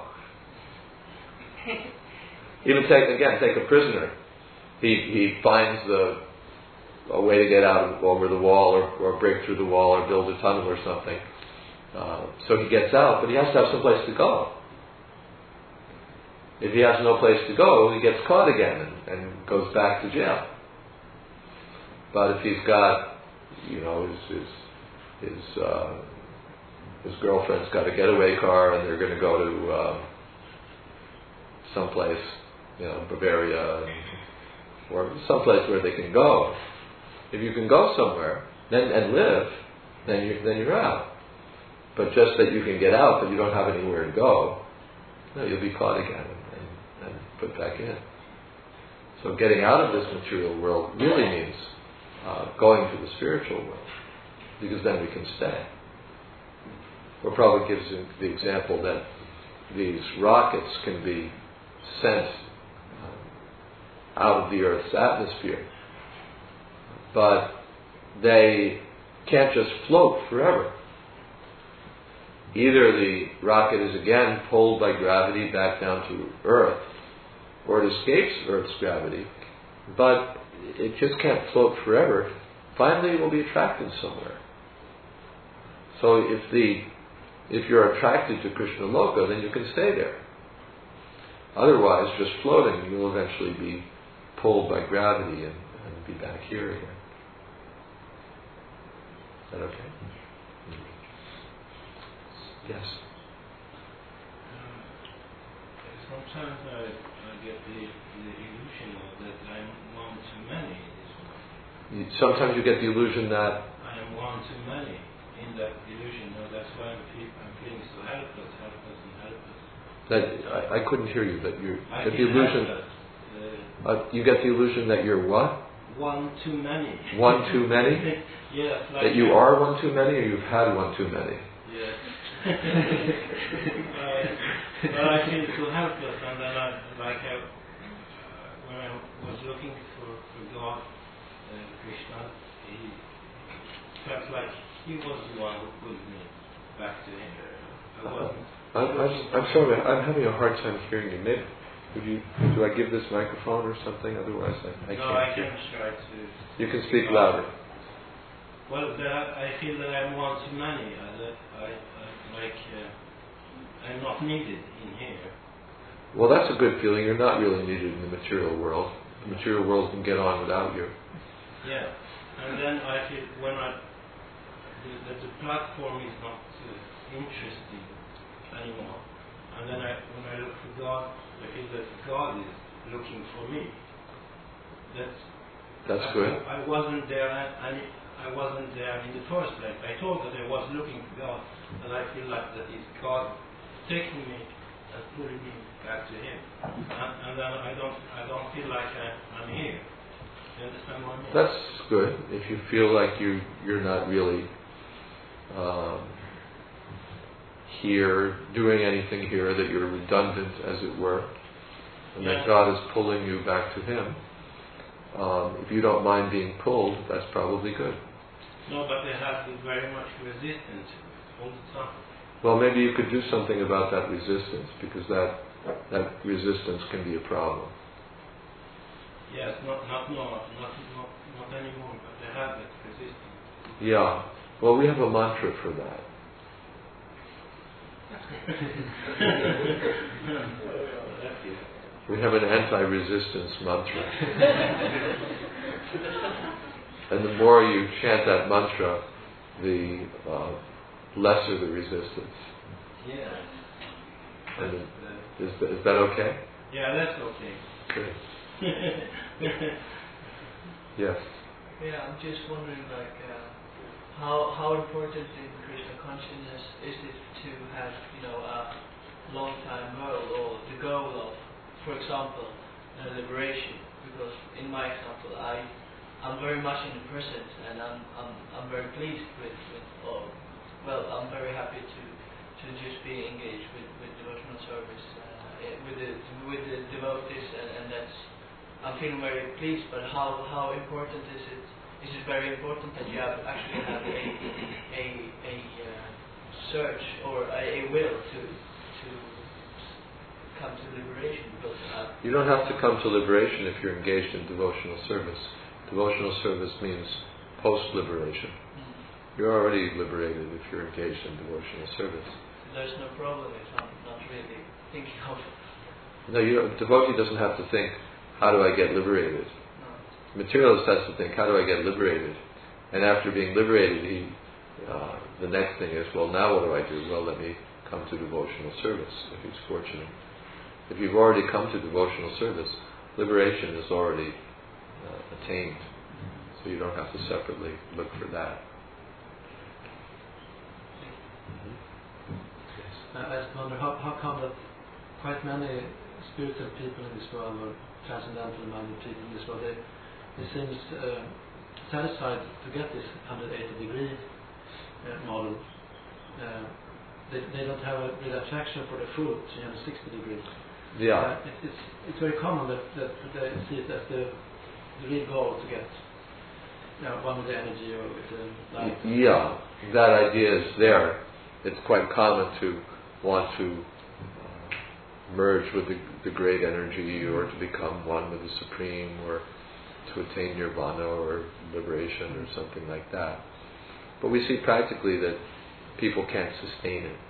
Even take, again, take a prisoner. He he finds the a way to get out of, over the wall or, or break through the wall or build a tunnel or something. Uh, so he gets out, but he has to have some place to go. If he has no place to go, he gets caught again and, and goes back to jail. But if he's got, you know, his his his, uh, his girlfriend's got a getaway car and they're going to go to uh, someplace, you know, Bavaria, or someplace where they can go. If you can go somewhere then and live, then you then you're out. But just that you can get out, but you don't have anywhere to go, no, you'll be caught again and, and put back in. So getting out of this material world really means uh, going to the spiritual world, because then we can stay. Or probably gives the example that these rockets can be sent uh, out of the Earth's atmosphere, but they can't just float forever. Either the rocket is again pulled by gravity back down to Earth, or it escapes Earth's gravity, but it just can't float forever. Finally, it will be attracted somewhere. So if the if you're attracted to Krishna Loka, then you can stay there. Otherwise, just floating, you'll eventually be pulled by gravity and, and be back here again. Is that okay? Yes. Um, sometimes I, I get the, the illusion of that I'm one too many in this world. You, sometimes you get the illusion that I am one too many in that illusion. No, that's why I'm, feel, I'm feeling so helpless, helpless, and helpless. that I, I couldn't hear you. That you I get the feel illusion. helpless. Uh, Uh, you get the illusion that you're what? one too many. One too many? Yes. Like That you are one too many, or you've had one too many? Yes. uh, but I feel so helpless, and then I, like I, uh, when I was looking for, for God, uh, Krishna, he felt like he was the one who pulled me back to him. I wasn't. I'm, I'm, I'm sorry, I'm having a hard time hearing you. Maybe, would you, do I give this microphone or something? Otherwise, I, I no, can't I hear. can try to. You can speak louder. Well, that, I feel that I'm one too many. I, that I, I like uh, I'm not needed in here. Well, that's a good feeling. You're not really needed in the material world. The material world can get on without you. Yeah, and then I feel when I the, that the platform is not uh, interesting anymore, and then I when I look for God, I feel that God is looking for me. That's That's I, good. I, I wasn't there, and I wasn't there in the first place. I thought that I was looking for God, and I feel like that is God taking me and pulling me back to Him, and, and then I don't I don't feel like I, I'm here. You understand what I mean? That's good. If you feel like you you're not really um, here doing anything here, that you're redundant, as it were, and Yeah. that God is pulling you back to Him. Um, if you don't mind being pulled, that's probably good. No, but they have been very much resistant all the time. Well, maybe you could do something about that resistance, because that that resistance can be a problem. Yes, not not no, not not not anymore, but they have that resistance. Yeah. Well, we have a mantra for that. We have an anti-resistance mantra. And the more you chant that mantra, the uh, lesser the resistance. Yeah. And That's, uh, is, that, is that okay? yeah, that's okay. Good. Yes. Yeah, I'm just wondering, like, uh, how how important in Krishna consciousness is it to have, you know, a long-time goal, or the goal of, for example, uh, liberation? Because in my example, I I'm very much in the present, and I'm I'm I'm very pleased with with all. Well, I'm very happy to to just be engaged with with devotional service, uh, eh, with the with the devotees, and, and that's. I'm feeling very pleased, but how, how important is it? Is it very important that you have actually have a a a uh, search or a, a will to to come to liberation? Because uh, you don't have to come to liberation if you're engaged in devotional service. Devotional service means post-liberation. Mm-hmm. You're already liberated if you're engaged in devotional service. There's no problem if I'm not really thinking of. No, you don't, devotee doesn't have to think, how do I get liberated? No. Materialist has to think, how do I get liberated? And after being liberated, he, uh, the next thing is, well, now what do I do? Well, let me come to devotional service, if he's fortunate. If you've already come to devotional service, liberation is already uh, attained. So you don't have to separately look for that. Mm-hmm. I just wonder, how, how come that quite many spiritual people in this world, or transcendental minded people in this world, they, they seem uh, satisfied to get this one hundred eighty degree uh, model. Uh, they, they don't have a real attraction for the full three hundred sixty degree. Yeah. Uh, it, it's it's very common that, that they see it as the, the real goal to get, you know, one with the energy or with the light. Yeah, that idea is there. It's quite common to want to merge with the, the great energy, or to become one with the Supreme, or to attain nirvana or liberation or something like that. But we see practically that people can't sustain it.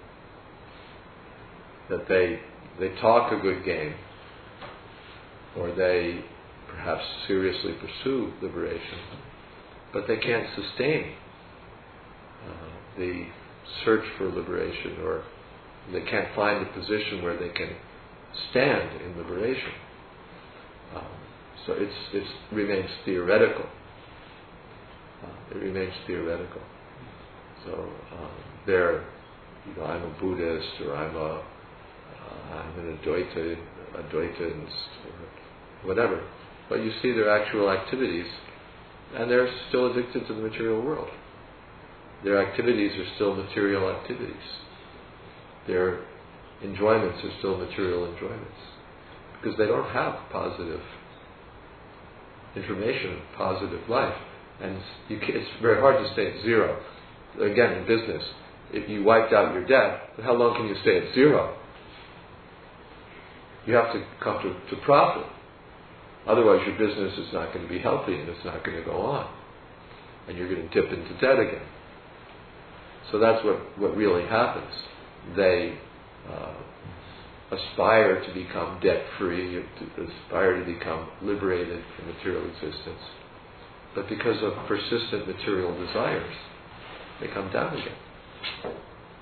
That they they talk a good game, or they perhaps seriously pursue liberation, but they can't sustain uh, the search for liberation, or they can't find a position where they can stand in liberation. Um, so it's it remains theoretical. Uh, it remains theoretical. So um, they're, you know, I'm a Buddhist, or I'm a uh, I'm an Advaita, Advaitist, or whatever. But you see their actual activities, and they're still addicted to the material world. Their activities are still material activities. Their enjoyments are still material enjoyments, because they don't have positive information, positive life. And you can, it's very hard to stay at zero. Again, in business, if you wiped out your debt, how long can you stay at zero? You have to come to, to profit. Otherwise your business is not going to be healthy, and it's not going to go on. And you're going to dip into debt again. So that's what, what really happens. They uh, aspire to become debt-free, to aspire to become liberated from material existence. But because of persistent material desires, they come down again.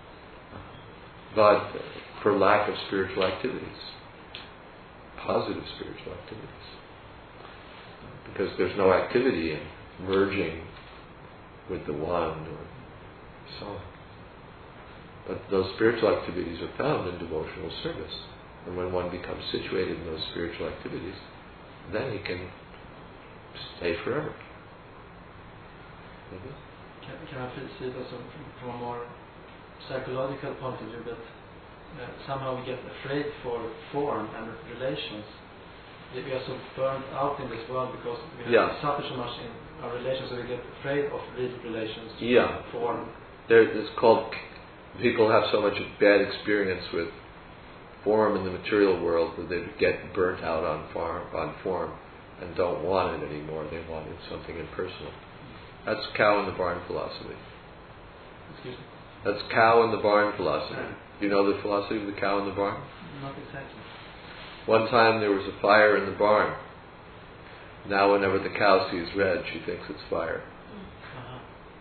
But for lack of spiritual activities, positive spiritual activities. Because there's no activity in merging with the one, or so on. But those spiritual activities are found in devotional service. And when one becomes situated in those spiritual activities, then he can stay forever. Mm-hmm. Can, can I please see it also from, from a more psychological point of view, that uh, somehow we get afraid for form and relations. We are so burnt out in this world because we have Yeah. suffered so much in our relations, so we get afraid of real relations, Yeah. form. There, it's called, people have so much bad experience with form in the material world that they get burnt out on form, on form and don't want it anymore. They want it something impersonal. That's cow in the barn philosophy. Excuse me? That's cow in the barn philosophy. Do you know the philosophy of the cow in the barn? Not exactly. One time there was a fire in the barn, Now whenever the cow sees red, she thinks it's fire. Uh-huh.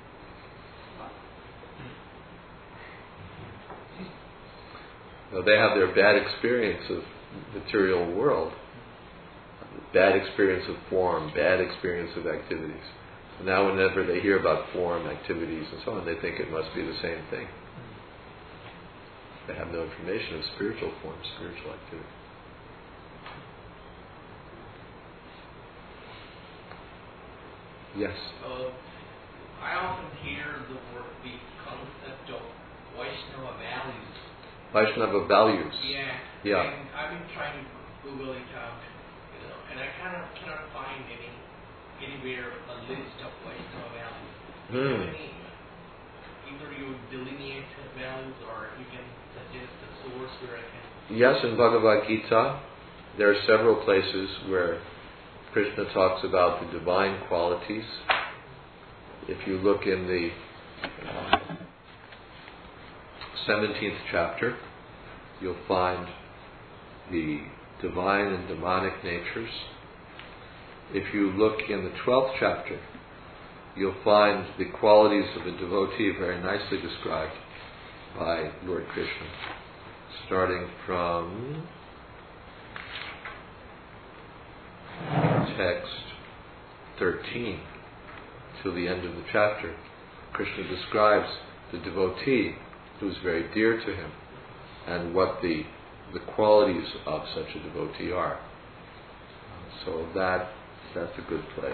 Now they have their bad experience of material world, bad experience of form, bad experience of activities. So now whenever they hear about form, activities, and so on, they think it must be the same thing. They have no information of spiritual form, spiritual activity. Yes. Uh, I often hear the word, the concept of Vaishnava values. Vaishnava values. Yeah. Yeah. And I've been trying to Google it out, you know, and I kind of cannot find any anywhere a list of Vaishnava values. Do you have Hmm. any? Either you delineate the values, or you can suggest a source where I can. Yes, in Bhagavad Gita, there are several places where Krishna talks about the divine qualities. If you look in the seventeenth chapter, you'll find the divine and demonic natures. If you look in the twelfth chapter, you'll find the qualities of a devotee very nicely described by Lord Krishna, starting from text thirteen till the end of the chapter. Krishna describes the devotee who is very dear to him and what the the qualities of such a devotee are. So that that's a good place.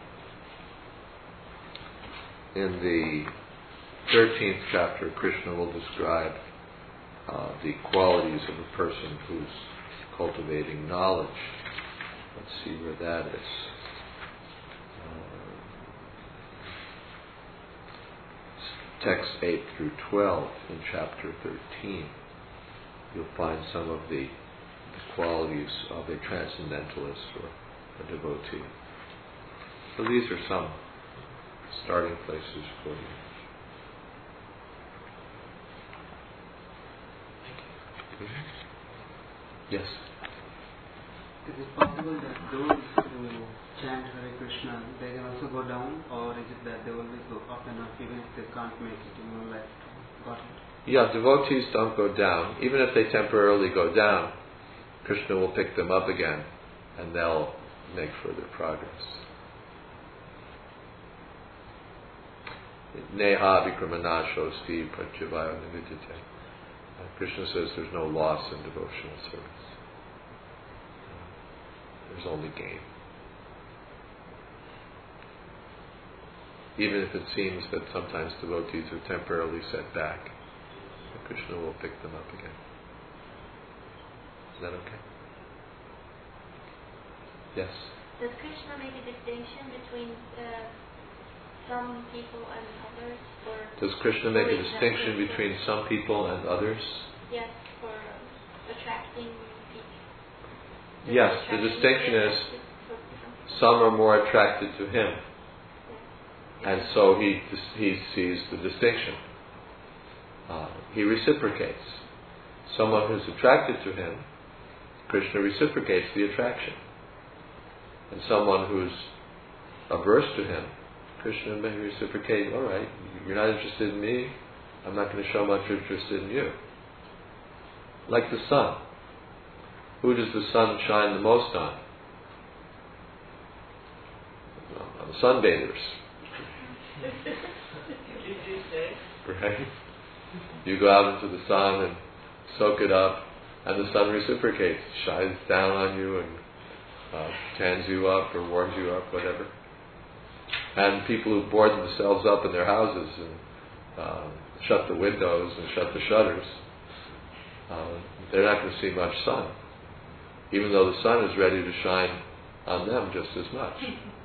In the thirteenth chapter, Krishna will describe uh, the qualities of a person who's cultivating knowledge. Let's see where that is. Uh, text eight through twelve in chapter thirteen. You'll find some of the, the qualities of a transcendentalist or a devotee. So these are some starting places for you. Yes? Is it possible that those who chant Hare Krishna, they can also go down, or is it that they always go up and up even if they can't make it, you know, like, got it? Yeah, devotees don't go down. Even if they temporarily go down, Krishna will pick them up again and they'll make further progress. Neha vikramanashosti pratyavaya nividyate. Krishna says there's no loss in devotional service. There's only gain. Even if it seems that sometimes devotees are temporarily set back, Krishna will pick them up again. Is that okay? Yes? Does Krishna make a distinction between uh, some people and others? Or Does Krishna make a for distinction example, between some people and others? Yes, for attracting people. Does Yes, the attraction distinction be is attracted for some- some are more attracted to him, Yeah. and so he he sees the distinction. Uh, he reciprocates. Someone who's attracted to him, Krishna reciprocates the attraction. And someone who's averse to him, Krishna may reciprocate, all right, you're not interested in me, I'm not going to show much interest in you. Like the sun. Who does the sun shine the most on? On the sunbathers. Right? You go out into the sun and soak it up, and the sun reciprocates, shines down on you and uh, tans you up or warms you up, whatever. And people who board themselves up in their houses and uh, shut the windows and shut the shutters, uh, they're not going to see much sun, even though the sun is ready to shine on them just as much.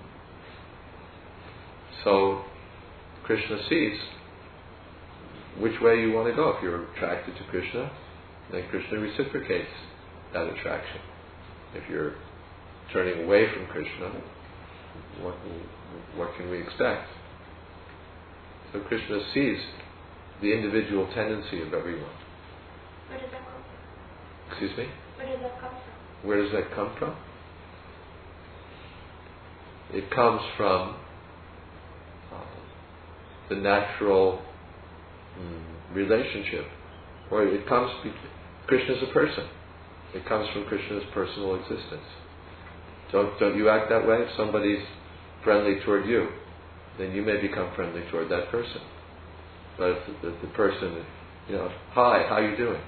So Krishna sees which way you want to go. If you're attracted to Krishna, then Krishna reciprocates that attraction. If you're turning away from Krishna, what, what can we expect? So Krishna sees the individual tendency of everyone. Where does that come from? Excuse me? Where does that come from? Where does that come from? it comes from uh, the natural mm, relationship, or it comes, Krishna is a person. It comes from Krishna's personal existence. Don't, don't you act that way? If somebody's friendly toward you, then you may become friendly toward that person. But if the, if the person, you know, hi, how you doing?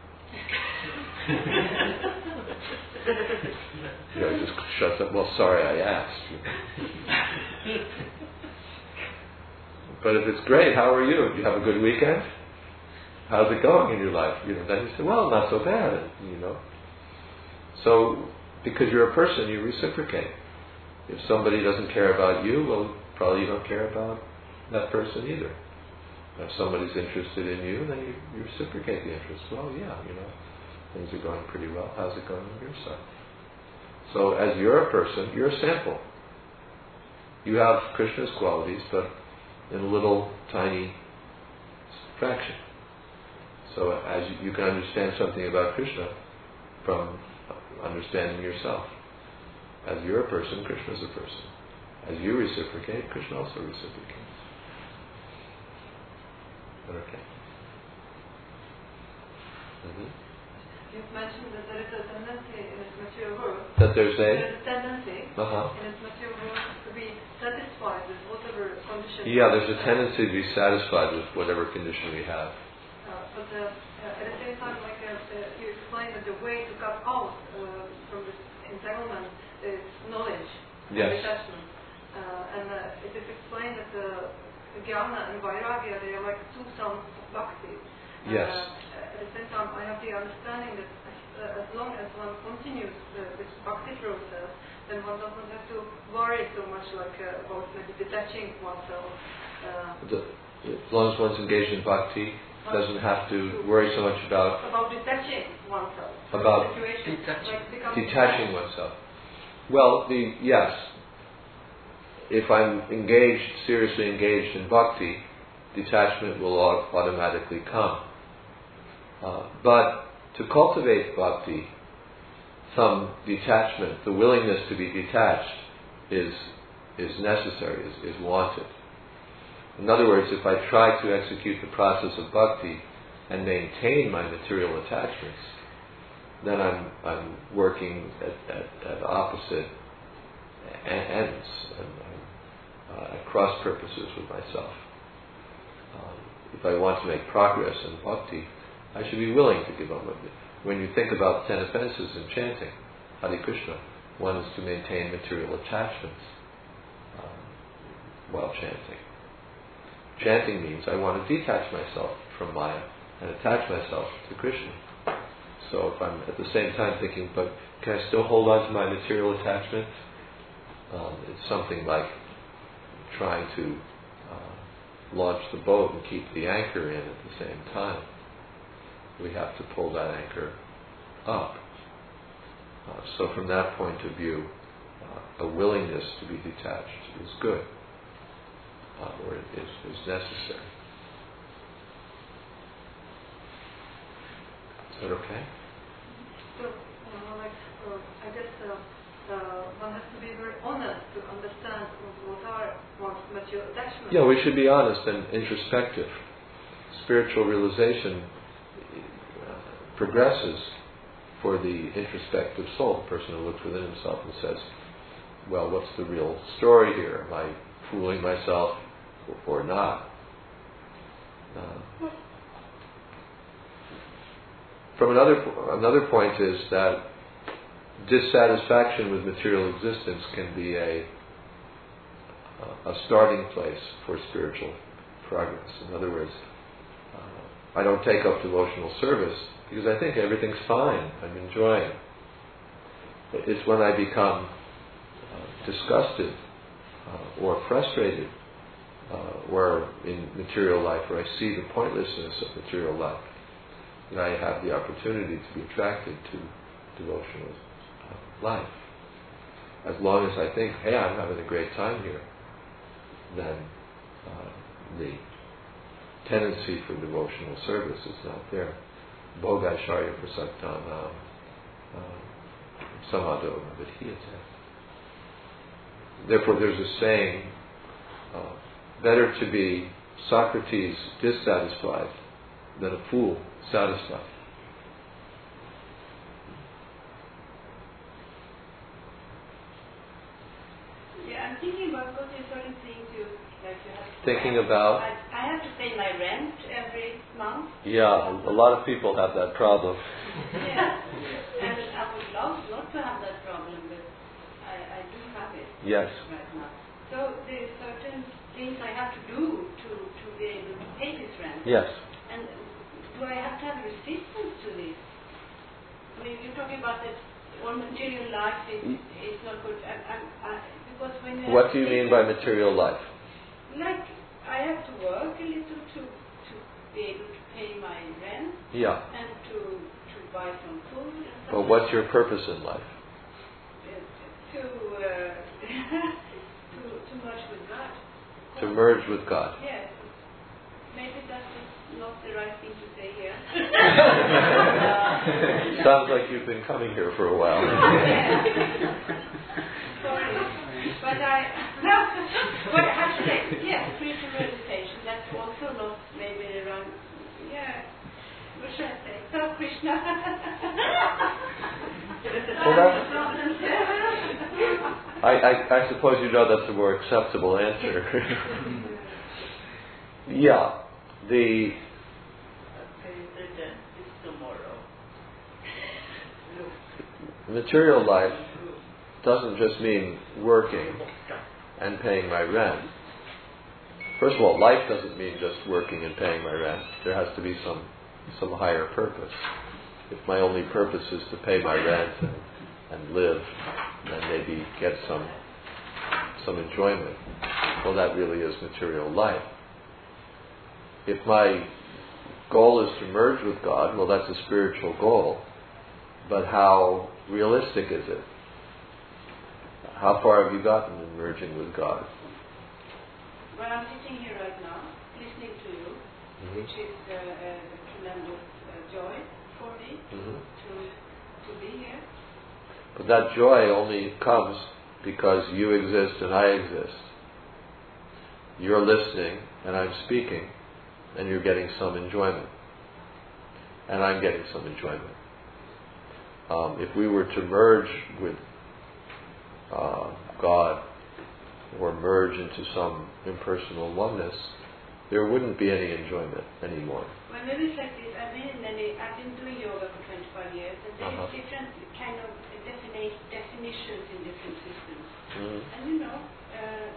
You know, just shuts up, well, sorry I asked. But if it's great, how are you? Do you have a good weekend? How's it going in your life? You know, then you say, well, not so bad, you know. So, because you're a person, you reciprocate. If somebody doesn't care about you, well, probably you don't care about that person either. If somebody's interested in you, then you, you reciprocate the interest. Well, yeah, you know, things are going pretty well. How's it going on your side? So, as you're a person, you're a sample. You have Krishna's qualities, but in a little tiny fraction. So, as you, you can understand something about Krishna from understanding yourself. As you're a person, Krishna is a person. As you reciprocate, Krishna also reciprocates. Okay. Mm-hmm. You've mentioned that there is a tendency in its material world. That there's a? There is a tendency uh-huh. in its material world to be satisfied with whatever condition. Yeah, there's a tendency to be satisfied with whatever condition we have. Uh, but uh, uh, at the same time, like uh, uh, you explained that the way to cut out uh, from this entanglement is knowledge, yes. and detachment. Uh, and uh, it is explained that the Jnana and Vairagya, they are like two sons of Bhakti. Yes. Uh, at the same time, I have the understanding that as, uh, as long as one continues uh, this Bhakti process, then one doesn't have to worry so much like uh, about maybe detaching oneself. Uh, the, as long as one's engaged in Bhakti, doesn't have to worry so much about... About detaching oneself. About situation, detaching, like detaching oneself. Well, the yes. If I'm engaged, seriously engaged in Bhakti, detachment will automatically come. Uh, but to cultivate Bhakti, some detachment, the willingness to be detached is is necessary, is, is wanted. In other words, if I try to execute the process of Bhakti and maintain my material attachments, then I'm I'm working at, at, at opposite ends and uh, at cross purposes with myself. Um, if I want to make progress in Bhakti, I should be willing to give up. When you think about ten offenses in chanting Hare Krishna, one is to maintain material attachments um, while chanting. Chanting means I want to detach myself from Maya and attach myself to Krishna. So if I'm at the same time thinking, but can I still hold on to my material attachments? Um, it's something like trying to uh, launch the boat and keep the anchor in at the same time. We have to pull that anchor up. Uh, so from that point of view, uh, a willingness to be detached is good, uh, or is, is necessary. Is that okay? So, uh, like, uh, I guess uh, uh, one has to be very honest to understand what are one's material attachments. Yeah, we should be honest and introspective. Spiritual realization uh, progresses for the introspective soul, the person who looks within himself and says, well, what's the real story here? Am I fooling myself or, or not? Uh, from another another point is that dissatisfaction with material existence can be a a starting place for spiritual progress. In other words, uh, I don't take up devotional service because I think everything's fine, I'm enjoying. It's when I become uh, disgusted uh, or frustrated uh, or in material life, where I see the pointlessness of material life, that I have the opportunity to be attracted to devotional uh, life. As long as I think, hey, I'm having a great time here, then uh, the tendency for devotional service is not there. Bhogasharya prasaktanam samado vidhiyate. therefore there's a saying, uh, better to be Socrates dissatisfied than a fool satisfied. Yeah, I'm thinking about what you're starting saying to, like you have to Thinking about? I, I have to pay my rent every month. Yeah, a lot of people have that problem. Yeah, and I would love not to have that problem, but I, I do have it Yes. right now. So there's certain things I have to do to, to be able to pay this rent. Yes. And do I have to have resistance to this? I mean, you're talking about that all material life is, is not good. I, I, I, because when you What do you mean by material life? Like, I have to work a little to, to be able to pay my rent. Yeah. And to, to buy some food. And stuff. But what's your purpose in life? To, uh, to, to merge with God. To merge with God. Yes. Maybe that's not the right thing to say here. Sounds like you've been coming here for a while. Sorry. But I, no, what I have to say, yes, spiritual realization, that's also not maybe the wrong, yeah, what should I say? So Krishna. Well, that's, I, I, I suppose you know that's a more acceptable answer. Yeah, the material life doesn't just mean working and paying my rent. First of all, life doesn't mean just working and paying my rent. There has to be some some higher purpose. If my only purpose is to pay my rent and, and live, and maybe get some some enjoyment, well, that really is material life. If my goal is to merge with God, well, that's a spiritual goal. But how realistic is it? How far have you gotten in merging with God? Well, I'm sitting here right now, listening to you, mm-hmm. which is uh, a, a tremendous uh, joy for me mm-hmm. to to be here. But that joy only comes because you exist and I exist. You're listening and I'm speaking, and you're getting some enjoyment. And I'm getting some enjoyment. Um, if we were to merge with uh, God, or merge into some impersonal oneness, there wouldn't be any enjoyment anymore. Well, maybe it's like this. I've been in many, I've been doing yoga for twenty-five years, and there's uh-huh. different kind of defini- definitions in different systems. Mm-hmm. And you know, uh,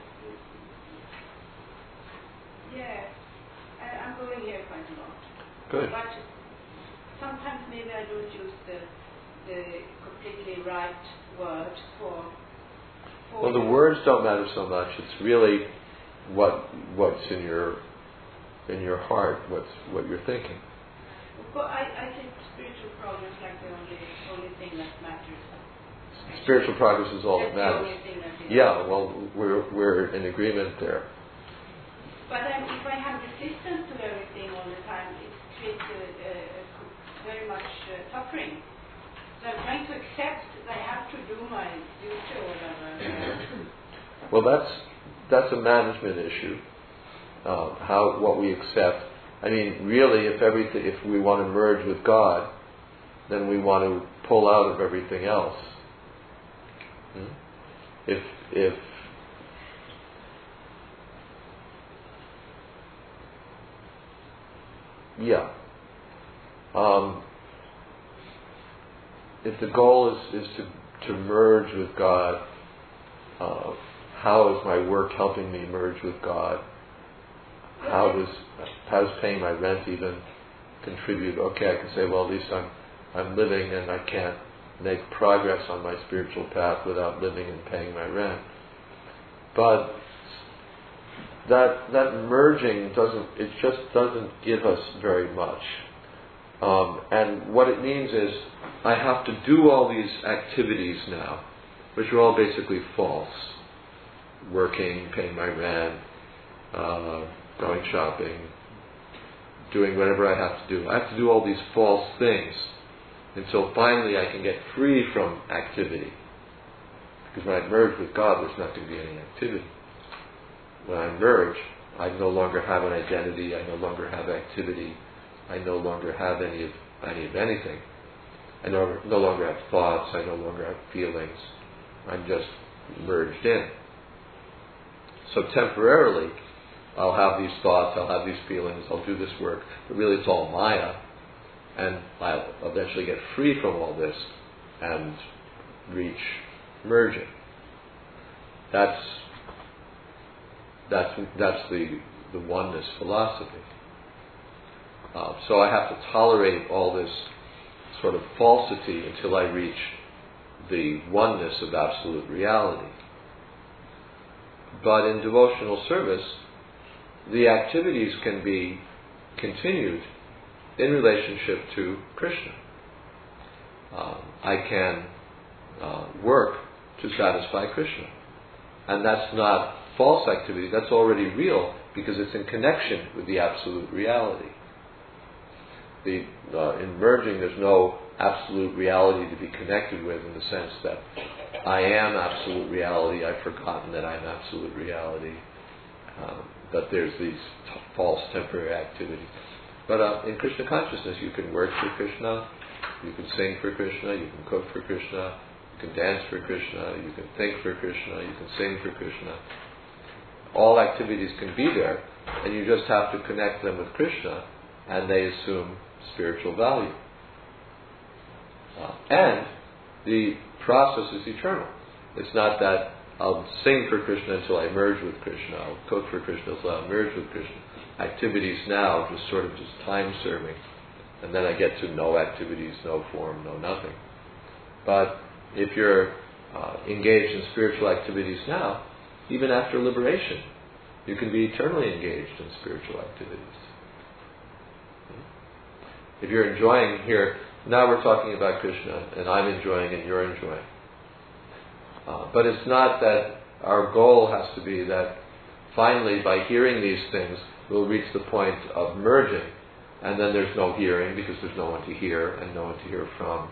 yeah, I, I'm going here quite a lot. Good. But sometimes maybe I don't use the the completely right word for. for well, the words don't matter so much. It's really what what's in your in your heart, what's what you're thinking. Well, I, I think spiritual progress like the only only thing that matters. Spiritual progress is all That's that matters. The only thing that yeah, well, we're we're in agreement there. But um, if I have resistance to everything all the time, it creates a, a, a very much uh, suffering. So I'm trying to accept that I have to do my duty or whatever. Well, that's that's a management issue. Uh, how what we accept. I mean, really, if everything, if we want to merge with God, then we want to pull out of everything else. Hmm? If if yeah. Um, if the goal is, is to, to merge with God, uh, how is my work helping me merge with God? How does how does paying my rent even contribute? Okay, I can say, well, at least I'm I'm living, and I can't make progress on my spiritual path without living and paying my rent. But that that merging doesn't it just doesn't give us very much. Um, and what it means is I have to do all these activities now, which are all basically false. Working, paying my rent, uh, going shopping, doing whatever I have to do. I have to do all these false things until finally I can get free from activity. Because when I merge with God, there's not going to be any activity. When I merge, I no longer have an identity, I no longer have activity, I no longer have any of, any of anything. I no, no longer have thoughts, I no longer have feelings. I'm just merged in. So temporarily, I'll have these thoughts, I'll have these feelings, I'll do this work, but really it's all Maya, and I'll eventually get free from all this and reach merging. That's that's that's the the oneness philosophy. Uh, so I have to tolerate all this sort of falsity until I reach the oneness of absolute reality. But in devotional service, the activities can be continued in relationship to Krishna. Um, I can uh, work to satisfy Krishna. And that's not false activity, that's already real because it's in connection with the absolute reality. The, uh, in merging, there's no absolute reality to be connected with in the sense that I am absolute reality, I've forgotten that I'm absolute reality. Um, but there's these t- false temporary activities. But uh, in Krishna consciousness, you can work for Krishna, you can sing for Krishna, you can cook for Krishna, you can dance for Krishna, you can think for Krishna, you can sing for Krishna. All activities can be there, and you just have to connect them with Krishna, and they assume spiritual value. Uh, and the process is eternal. It's not that I'll sing for Krishna until I merge with Krishna, I'll cook for Krishna until I merge with Krishna. Activities now just sort of just time serving, and then I get to no activities, no form, no nothing. But if you're uh, engaged in spiritual activities now, even after liberation, you can be eternally engaged in spiritual activities. If you're enjoying here, now we're talking about Krishna, and I'm enjoying and you're enjoying. Uh, but it's not that our goal has to be that finally by hearing these things we'll reach the point of merging, and then there's no hearing because there's no one to hear and no one to hear from.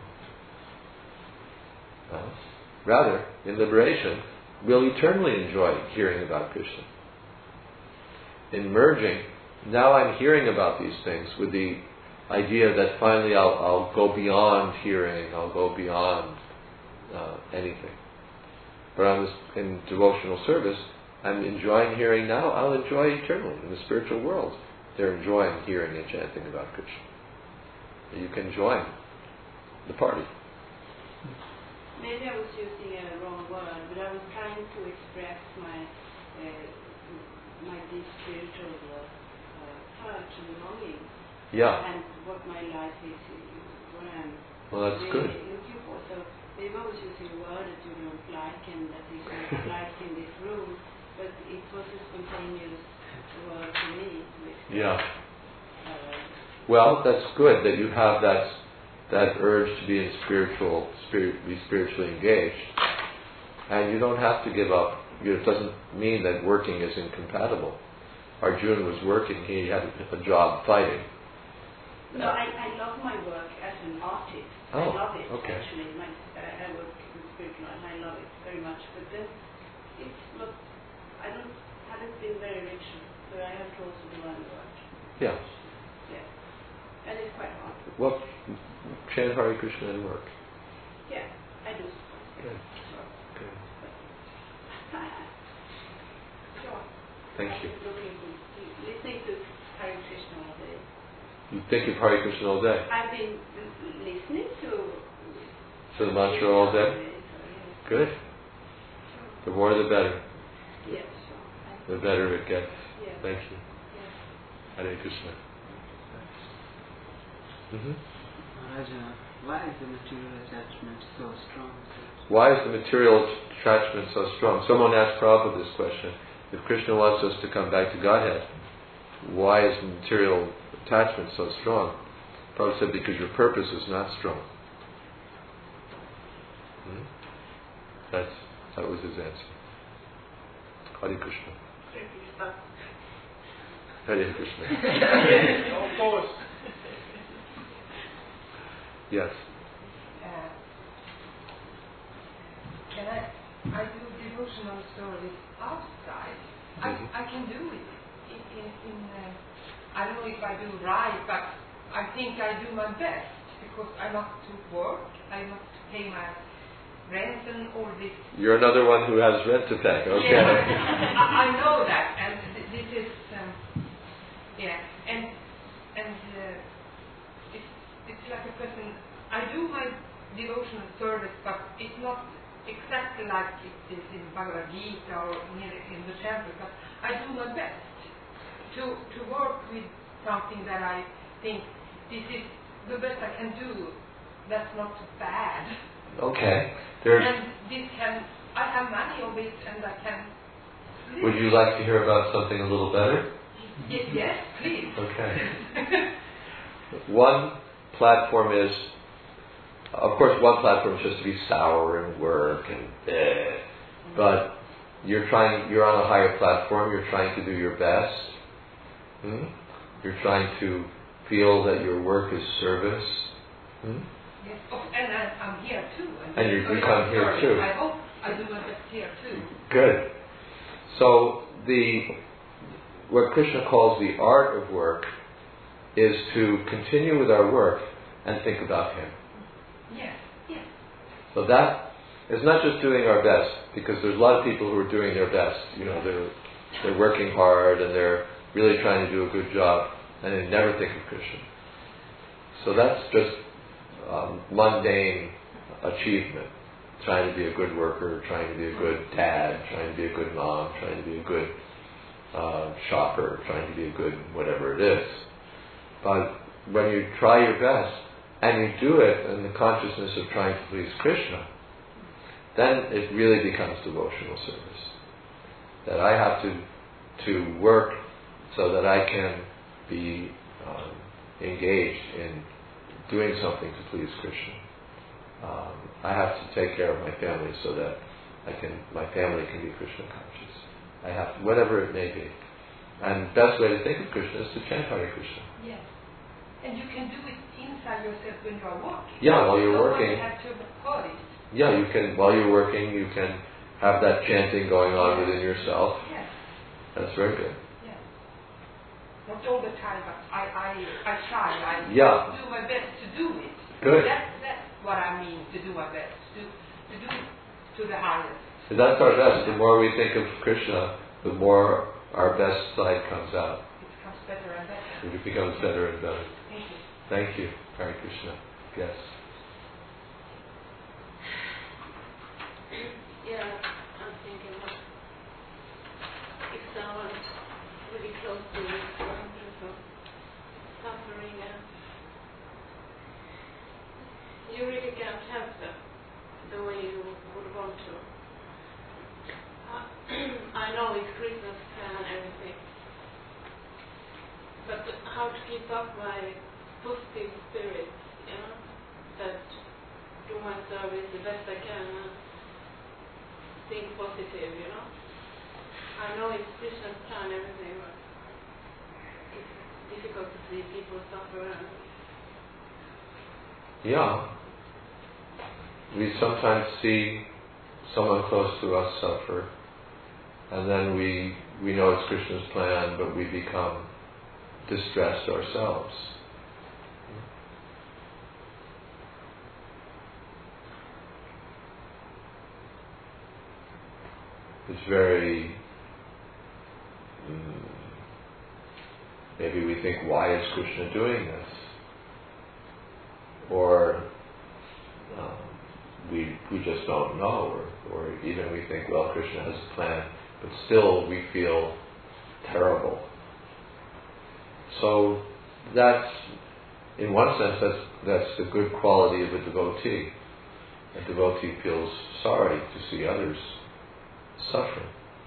Uh, rather, in liberation, we'll eternally enjoy hearing about Krishna. In merging, now I'm hearing about these things with the idea that finally I'll, I'll go beyond hearing, I'll go beyond uh, anything. But I'm in devotional service, I'm enjoying hearing now, I'll enjoy eternally in the spiritual world. They're enjoying hearing and chanting about Krishna. You can join the party. Maybe I was using a wrong word, but I was trying to express my uh, my deep spiritual uh, touch and longing. Yeah. And what my life is, what I'm well, that's really good. looking for. So maybe I was using a word that you don't like and that is not liked in this room, but it was a spontaneous word to me to express. Yeah. Uh, well, that's good that you have that that urge to be in spiritual, spirit, be spiritually engaged, and you don't have to give up. It doesn't mean that working is incompatible. Arjuna was working; he had a job fighting. No, I, I love my work as an artist. Oh, I love it okay. actually. My, uh, I work in spiritual and I love it very much. But then it's not. I don't haven't been very rich, so I have to also do other work. Yeah. Yeah. And it's quite hard. Well, chant Hare Krishna and work. Yeah, I do. Good. Sure. Good. Sure. Thank I'm you. looking to, listening to Hare Krishna all day. You think of Hare Krishna all day? I've been listening to To the mantra all day? so yes. Good. The more the better. Yes, sure. The better it gets. Yes. Thank you. Yes. Hare Krishna. Mm-hmm. Raja, why is the material attachment so strong? Why is the material attachment so strong? Someone asked Prabhupada this question. If Krishna wants us to come back to Godhead, why is the material attachment so strong? Prabhupada said, because your purpose is not strong. Hmm? That's, that was his answer. Hare Krishna. Hare Krishna. Of course. Yes. Uh, can I I do devotional service outside. I, Mhm. I can do it in, in, in uh, I don't know if I do right, but I think I do my best because I must to work, I must pay my rent and all this. You're another one who has rent to pay. Okay. Yeah, I, I know that, and th- this is um, yeah, and and uh, it's it's like a person. I do my devotional service, but it's not exactly like it is in Bhagavad Gita or in, in the temple. But I do my best to to work with something that I think this is the best I can do. That's not bad. Okay. There's, and this can, I have money of it and I can live. would you like to hear about something a little better? Y- yes, please. Okay. One platform is, of course, one platform is just to be sour and work and eh, but you're trying, you're on a higher platform, you're trying to do your best. Hmm? You're trying to feel that your work is service. Hmm? Yes, oh, and I, I'm here too. And, And you, you come here too. I hope I do my best here too. Good. So the what Krishna calls the art of work is to continue with our work and think about Him. Yes, yes. So that is not just doing our best, because there's a lot of people who are doing their best. You know, they're they're working hard and they're really trying to do a good job, and they never think of Krishna. So that's just um, mundane achievement. Trying to be a good worker, trying to be a good dad, trying to be a good mom, trying to be a good uh, shopper, trying to be a good whatever it is. But when you try your best and you do it in the consciousness of trying to please Krishna, then it really becomes devotional service. That I have to to work so that I can be um, engaged in doing something to please Krishna. Um, I have to take care of my family so that I can, my family can be Krishna conscious. I have to, whatever it may be. And the best way to think of Krishna is to chant Hare Krishna. Yes. And you can do it inside yourself when you are working. Yeah, while you're no working. One have to record it. Yeah, you can, while you're working, you can have that chanting going on yes. within yourself. Yes. That's very good. Yes. Not all the time, but I, I, I try. I Yeah. do my best to do it. Good. That's, that's what I mean, to do my best. To, to do it to the highest. So that's our best. The more we think of Krishna, the more our best side comes out. It becomes better and better. It becomes better and better. Thank you. Thank you, Hare Krishna. Yes. Yeah, I'm thinking of if someone's really close to you, so suffering, and you really can't help them the way you would want to. Uh, I know it's Christmas and everything, but how to keep up my positive spirit, you know, that do my service the best I can and think positive, you know. I know it's Krishna's plan, everything, but it's difficult to see people suffer. And Yeah. We sometimes see someone close to us suffer, and then we we know it's Krishna's plan, but we become distressed ourselves. It's very, mm, maybe we think, why is Krishna doing this? Or um, we we just don't know, or, or even we think, well, Krishna has a plan, but still we feel terrible. So that's, in one sense, that's that's the good quality of a devotee. A devotee feels sorry to see others suffering.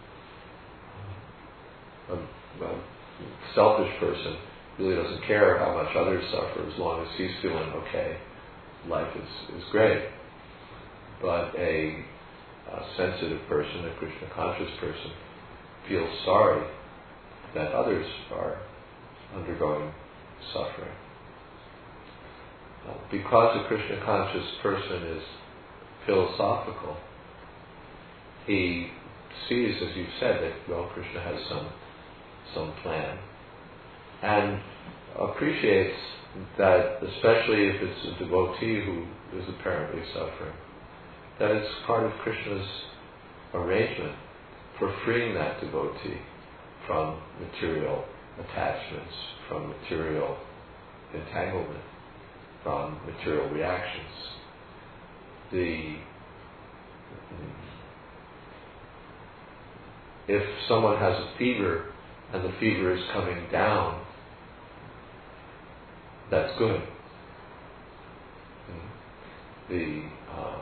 A, a selfish person really doesn't care how much others suffer as long as he's feeling okay. Life is, is great. But a, a sensitive person, a Krishna conscious person, feels sorry that others are undergoing suffering. Uh, because a Krishna conscious person is philosophical, he sees, as you've said, that, well, Krishna has some some plan, and appreciates that, especially if it's a devotee who is apparently suffering, that it's part of Krishna's arrangement for freeing that devotee from material attachments, from material entanglement, from material reactions. The if someone has a fever and the fever is coming down, that's good. The uh,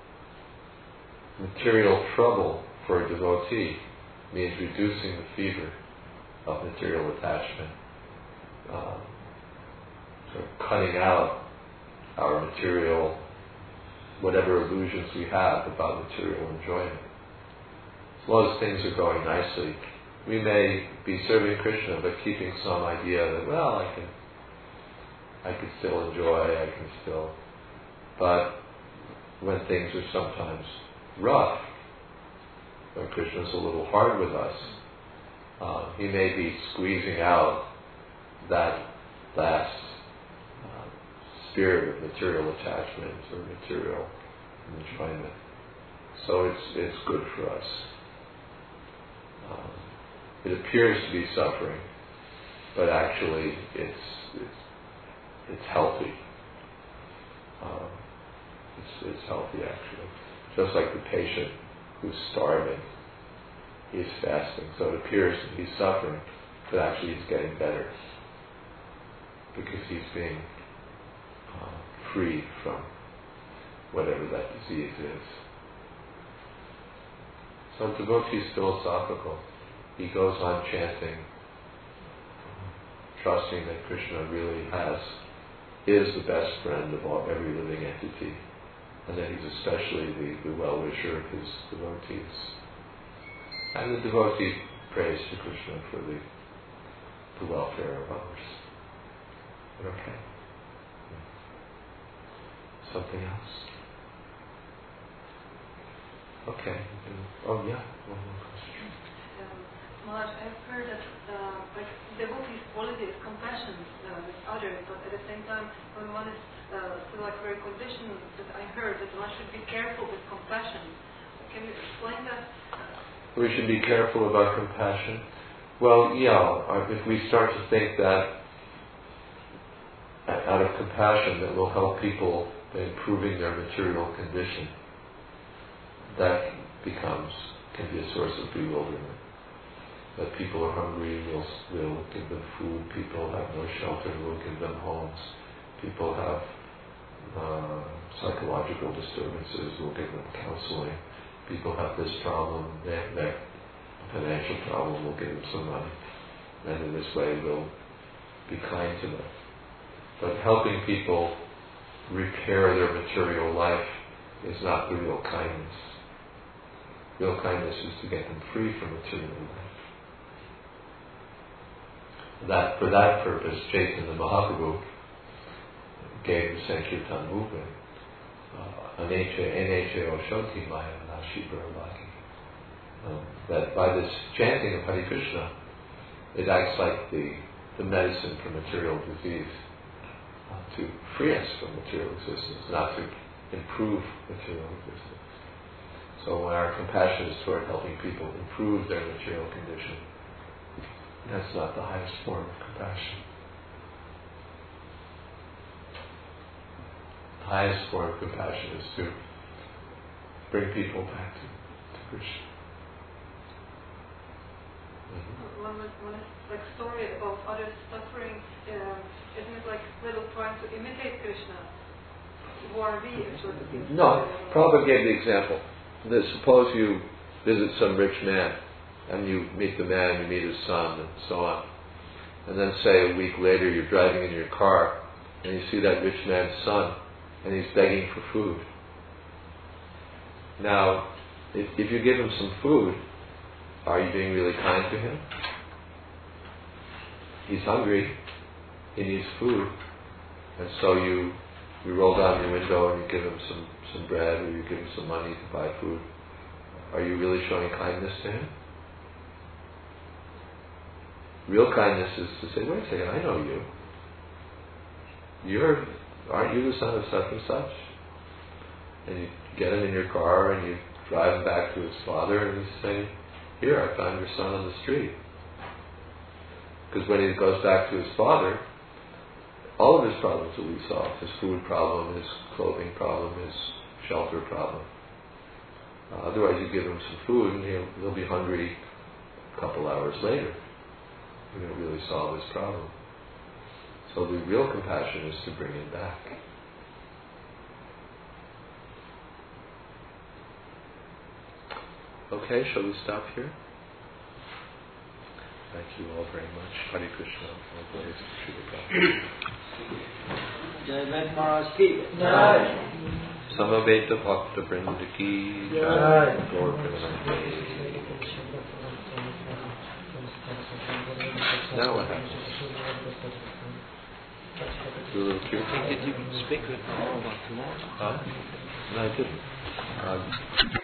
material trouble for a devotee means reducing the fever of material attachment, uh, sort of cutting out our material, whatever illusions we have about material enjoyment. As long as things are going nicely, we may be serving Krishna but keeping some idea that, well, I can I can still enjoy, I can still... But when things are sometimes rough, when Krishna's a little hard with us, uh, he may be squeezing out that last uh, spirit of material attachment or material enjoyment. So it's it's good for us. Um, it appears to be suffering, but actually it's it's, it's healthy. Um, it's, it's healthy actually. Just like the patient who's starving, he's fasting. So it appears that he's suffering, but actually he's getting better because he's being uh, freed from whatever that disease is. So devotee is philosophical. He goes on chanting, trusting that Krishna really has, is the best friend of all, every living entity, and that he's especially the, the well-wisher of his devotees. And the devotee prays to Krishna for the, the welfare of others. Okay. Something else? Okay. Oh yeah, one more question. Um, Maharaj, I've heard that uh, like devotee's quality is compassion uh, with others, but at the same time, when one is uh, still like very conditioned, that I heard that one should be careful with compassion. Can you explain that? We should be careful about compassion. Well, yeah, if we start to think that out of compassion that will help people by improving their material condition, that becomes, can be a source of bewilderment. That people are hungry, we'll, we'll give them food. People have no shelter, we'll give them homes. People have uh, psychological disturbances, we'll give them counseling. People have this problem, that, that financial problem, we'll give them some money. And in this way we'll be kind to them. But helping people repair their material life is not the real kindness. Real kindness is to get them free from material life. That, for that purpose, Chaitanya Mahaprabhu gave the Sankirtan movement. Aneche Eneche Oshoti Maya Nashibra Laki. That by this chanting of Hare Krishna, it acts like the, the medicine for material disease, uh, to free us from material existence, not to improve material existence. So when our compassion is toward helping people improve their material condition, that's not the highest form of compassion. The highest form of compassion is to bring people back to, to Krishna. Mm-hmm. One, one is like story about others suffering. Um, isn't it like little trying to imitate Krishna? Who are we actually? No, Prabhupada gave the example. That suppose you visit some rich man, and you meet the man, you meet his son, and so on. And then say a week later you're driving in your car, and you see that rich man's son, and he's begging for food. Now, if, if you give him some food, are you being really kind to him? He's hungry, he needs food, and so you you roll down your window and you give him some, some bread, or you give him some money to buy food. are you really showing kindness to him? Real kindness is to say, wait a second, I know you. You're, aren't you the son of such and such? And you get him in your car and you drive him back to his father and you say, here, I found your son on the street. Because when he goes back to his father, all of his problems will be solved. His food problem, his clothing problem, his shelter problem. Uh, otherwise you give him some food and he'll, he'll be hungry a couple hours later. You're going to really solve his problem. So the real compassion is to bring him back. Okay, shall we stop here? Thank you all very much. Hare Krishna. All glories to Srila Prabhupada. Jai Vet Maharaj ki Jai. Samaveta Bhakta Vrinda ki Jai. Gaur Premanande. Now what happens? Do a little kirtan. Did you speak with Paul about tomorrow? Huh? No, I didn't. Um,